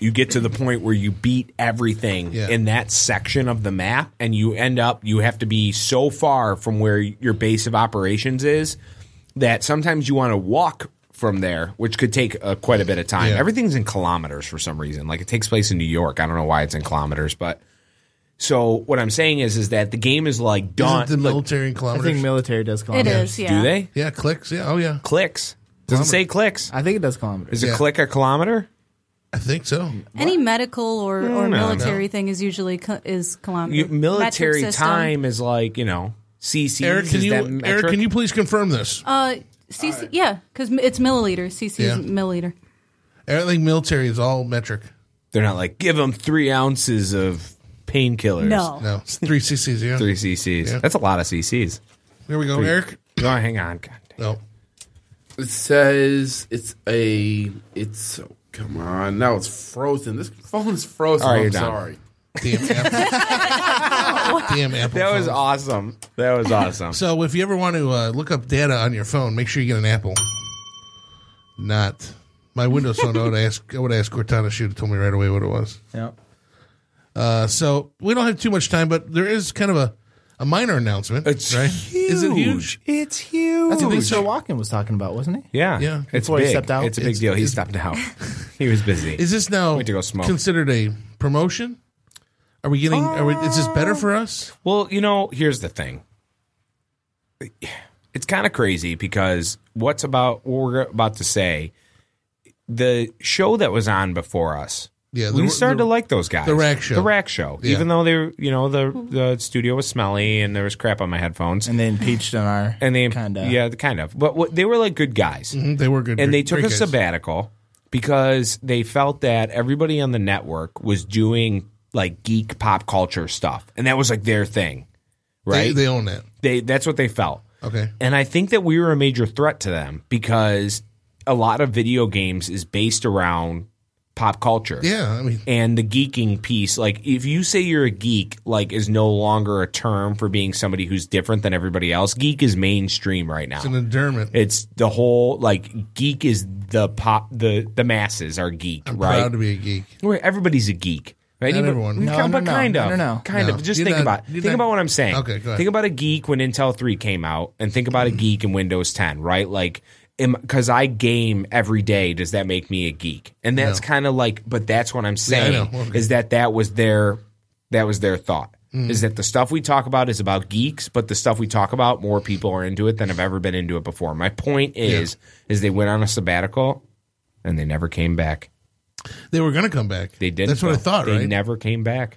you get to the point where you beat everything in that section of the map, and you have to be so far from where your base of operations is that sometimes you want to walk from there, which could take quite a bit of time. Yeah. Everything's in kilometers for some reason. Like, it takes place in New York. I don't know why it's in kilometers, but so what I'm saying is that the game is like done. Isn't the military in kilometers? I think military does kilometers. It is, yeah. Do they? Yeah, clicks. Yeah, oh yeah. Clicks. Does it say clicks? I think it does kilometers. Is a click a kilometer? I think so. Any medical or No. military thing is usually is kilometers. Military Metric system. time is like, CCs. Eric, can you please confirm this? CC, yeah, because it's milliliters. CC is milliliter. I think military is all metric. They're not like, give them 3 ounces of painkillers. No, it's 3 cc's. Yeah, 3 cc's. Yeah. That's a lot of cc's. Here we go, Eric. No, hang on. God damn. No. It says come on, now it's frozen. This phone is frozen. All right, I'm you're done. sorry. Damn Apple. That was phones. awesome. So if you ever want to look up data on your phone, make sure you get an Apple. Not my Windows phone. I would ask Cortana. She would have told me right away what it was. Yeah. So we don't have too much time, but there is kind of a minor announcement. It's right? huge. Is it huge? It's huge. That's what Mr. Walken was talking about, wasn't he? Yeah. Yeah. It's Before big. he stepped out? It's a big deal. He stepped out. He was busy. Is this now Went to go smoke. considered a promotion? Are we getting? Is this better for us? Well, here's the thing. It's kind of crazy because what we're about to say, the show that was on before us, we started to like those guys. The Rack Show. The Rack Show. Yeah. Even though they were, the studio was smelly and there was crap on my headphones. And they impeached on our kind of. Yeah, kind of. But they were like good guys. Mm-hmm, they were good. And they took a great guys. sabbatical because they felt that everybody on the network was doing like geek pop culture stuff. And that was like their thing. Right? They own that. That's what they felt. Okay. And I think that we were a major threat to them because a lot of video games is based around pop culture. Yeah, I mean, and the geeking piece, like if you say you're a geek, like is no longer a term for being somebody who's different than everybody else. Geek is mainstream right now. it's an endearment. It's the whole like geek is the masses are geek, I'm right? proud to be a geek. Where everybody's a geek. Right? Not everyone. Kind of. Kind No. of. Just You're think not- about what I'm saying. Okay, go ahead. Think about a geek when Intel 3 came out, and think about a geek in Windows 10, right? Like, because I game every day, does that make me a geek? And that's kind of like, but that's what I'm saying Yeah, I know. Okay. is that was their thought. Is that the stuff we talk about is about geeks, but the stuff we talk about, more people are into it than have ever been into it before. My point is they went on a sabbatical, and they never came back. They were going to come back. They didn't. That's what I though. thought, They right? never came back.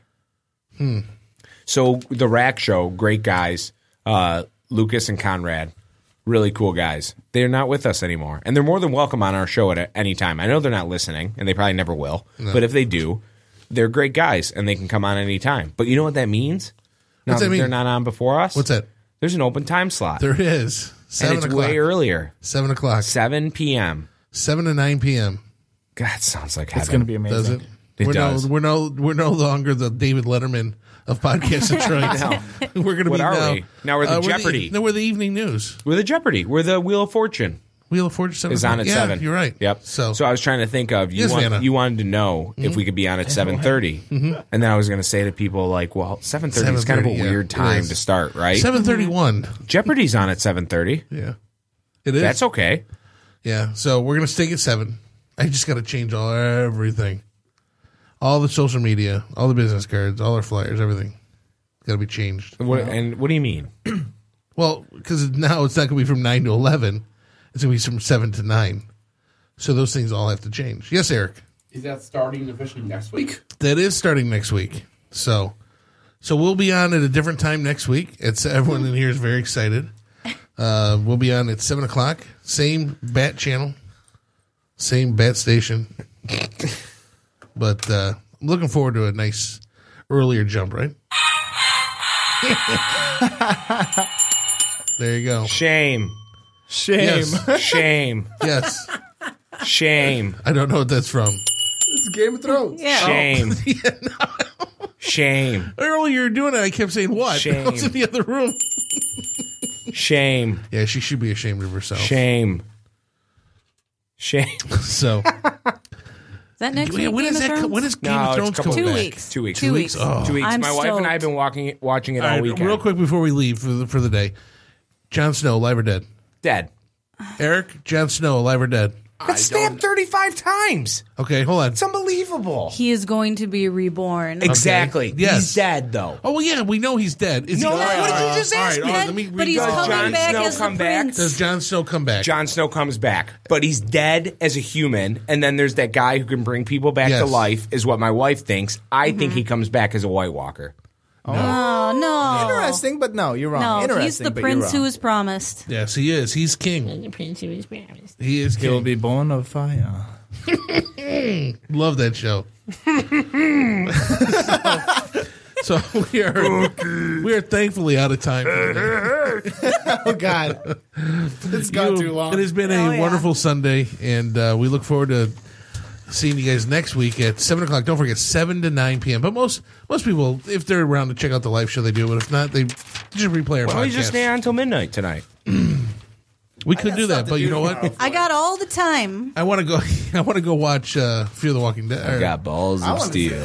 So the Rack Show, great guys. Lucas and Conrad, really cool guys. They're not with us anymore. And they're more than welcome on our show at any time. I know they're not listening, and they probably never will. No. But if they do, they're great guys, and they can come on any time. But you know what that means? Now What's that mean? They're not on before us? What's that? There's an open time slot. There is. 7 and it's o'clock. way earlier. 7 o'clock. 7 p.m. 7 to 9 p.m. God, sounds like heaven. It's going to be amazing. Does it? It does. We're no longer the David Letterman of podcast Detroit. We're going to What be are now. we? Now we're the Jeopardy. No, we're the evening news. We're the Jeopardy. We're the Wheel of Fortune. Wheel of Fortune 7 Is on at 7. You're right. Yep. So I was trying to think of Yes, Vanna. you wanted to know if we could be on at 7:30, and then I was going to say to people like, well, 7:30 is kind of a 7:30, yeah, weird it time is. to start, right? 7:31. Jeopardy's on at 7:30. Yeah, it is. That's okay. Yeah. So we're going to stick at 7. I just got to change everything, all the social media, all the business cards, all our flyers, everything. Got to be changed. And what do you mean? Well, because now it's not going to be from 9 to 11. It's going to be from 7 to 9. So those things all have to change. Yes, Eric. Is that starting officially next week? That is starting next week. So we'll be on at a different time next week. Everyone in here is very excited. We'll be on at 7 o'clock. Same bat channel. Same bat station. But I'm looking forward to a nice earlier jump, right? There you go. Shame. Yes. Shame. Yes. Shame. I don't know what that's from. It's Game of Thrones. Yeah. Shame. Oh. Shame. Earlier you were doing it, I kept saying what? Shame. I was in the other room. Shame. Yeah, she should be ashamed of herself. Shame. Shame. So Is that next week? When Game is of that? Thrones? When is Game No, of it's Thrones a couple coming Two back? weeks. 2 weeks. 2 weeks. Oh. 2 weeks. I'm My wife and I have been watching it all All weekend. right, real quick before we leave for the day. Jon Snow, alive or dead? Dead. Eric, Jon Snow, alive or dead? Got stabbed 35 times. Okay, hold on. It's unbelievable. He is going to be reborn. Exactly. Okay. Yes. He's dead, though. Oh, well, yeah, we know he's dead. Is No, he? what did you just ask me? Let me But he's read- coming Jon back Snow as come the back? prince. Does Jon Snow come back? Jon Snow comes back, but he's dead as a human. And then there's that guy who can bring people back to Yes. life, is what my wife thinks. I think he comes back as a White Walker. Oh, no. Interesting, but no, you're wrong. No, Interesting, he's the but prince you're who wrong. was promised. Yes, he is. He's king. The prince who was promised. He is He'll king. be born of fire. Love that show. So we are thankfully out of time for today. Oh, God. It's gone too long. It has been a wonderful Sunday, and we look forward to seeing you guys next week at 7 o'clock. Don't forget, 7 to 9 p.m. But most people, if they're around to check out the live show, they do. But if not, they just replay our Why don't you podcast. just stay on until midnight tonight? We could do that, but you know what? I got all the time. I want to go. I want to go watch Fear the Walking Dead. I got balls of steel.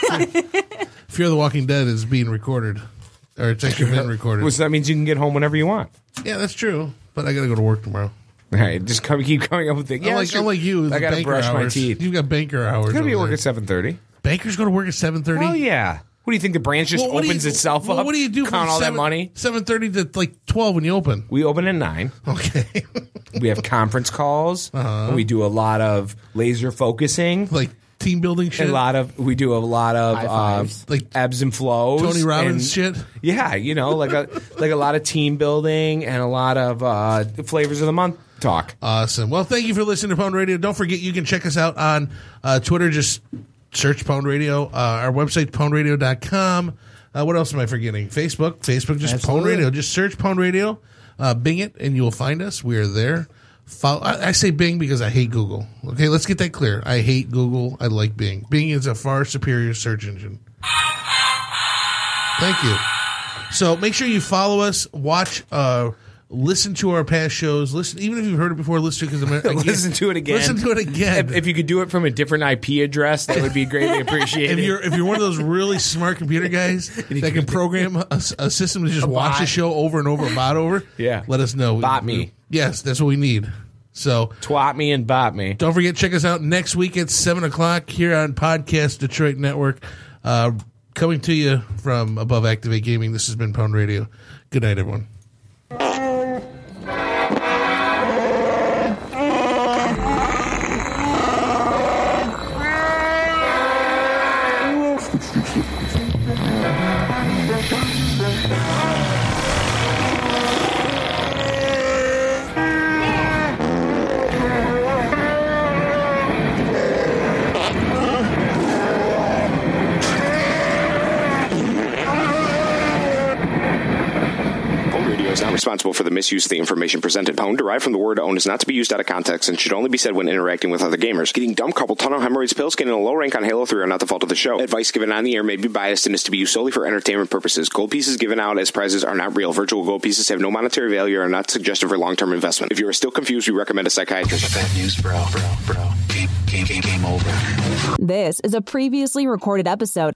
Fear the Walking Dead is being recorded, or it's actually been recorded. Well, so that means you can get home whenever you want. Yeah, that's true. But I got to go to work tomorrow. All right, just keep coming up with things. Yeah, Unlike you, I got to banker brush my hours. teeth. You've got banker hours. I'm gonna be at over work there. at 7:30. Bankers go to work at 7:30. Oh yeah. What do you think? The branch just opens itself up? What do you do? Count all that money? 7:30 to like 12 when you open. We open at 9. Okay. We have conference calls. And we do a lot of laser focusing, like team building shit. We do a lot of like ebbs and flows. Tony Robbins and, shit. Yeah, like a lot of team building and a lot of flavors of the month talk. Awesome. Well, thank you for listening to Pwned Radio. Don't forget you can check us out on Twitter. Just search Pwned Radio. Our website, pwndradio.com. What else am I forgetting? Facebook, just Absolutely. Pwned Radio. Just search Pwned Radio, Bing it, and you will find us. We are there. I say Bing because I hate Google. Okay, let's get that clear. I hate Google. I like Bing. Bing is a far superior search engine. Thank you. So make sure you follow us, watch, listen to our past shows. Listen, even if you've heard it before, listen to it because Listen to it again. Listen to it again. If you could do it from a different IP address, that would be greatly appreciated. If you're one of those really smart computer guys that can program a system to just watch the show over and over, bot over, Yeah. let us know. Bot me. Yes, that's what we need. So twat me and bot me. Don't forget, check us out next week at 7 o'clock here on Podcast Detroit Network. Coming to you from above Activate Gaming. This has been Pwned Radio. Good night, everyone. Not responsible for the misuse of the information presented. Pwned, derived from the word own, is not to be used out of context and should only be said when interacting with other gamers. Getting dumb carpal tunnel hemorrhoids pills, getting a low rank on Halo 3 are not the fault of the show. Advice given on the air may be biased and is to be used solely for entertainment purposes. Gold pieces given out as prizes are not real. Virtual gold pieces have no monetary value and are not suggested for long-term investment. If you are still confused, we recommend a psychiatrist. Bad news, bro. Game over. This is a previously recorded episode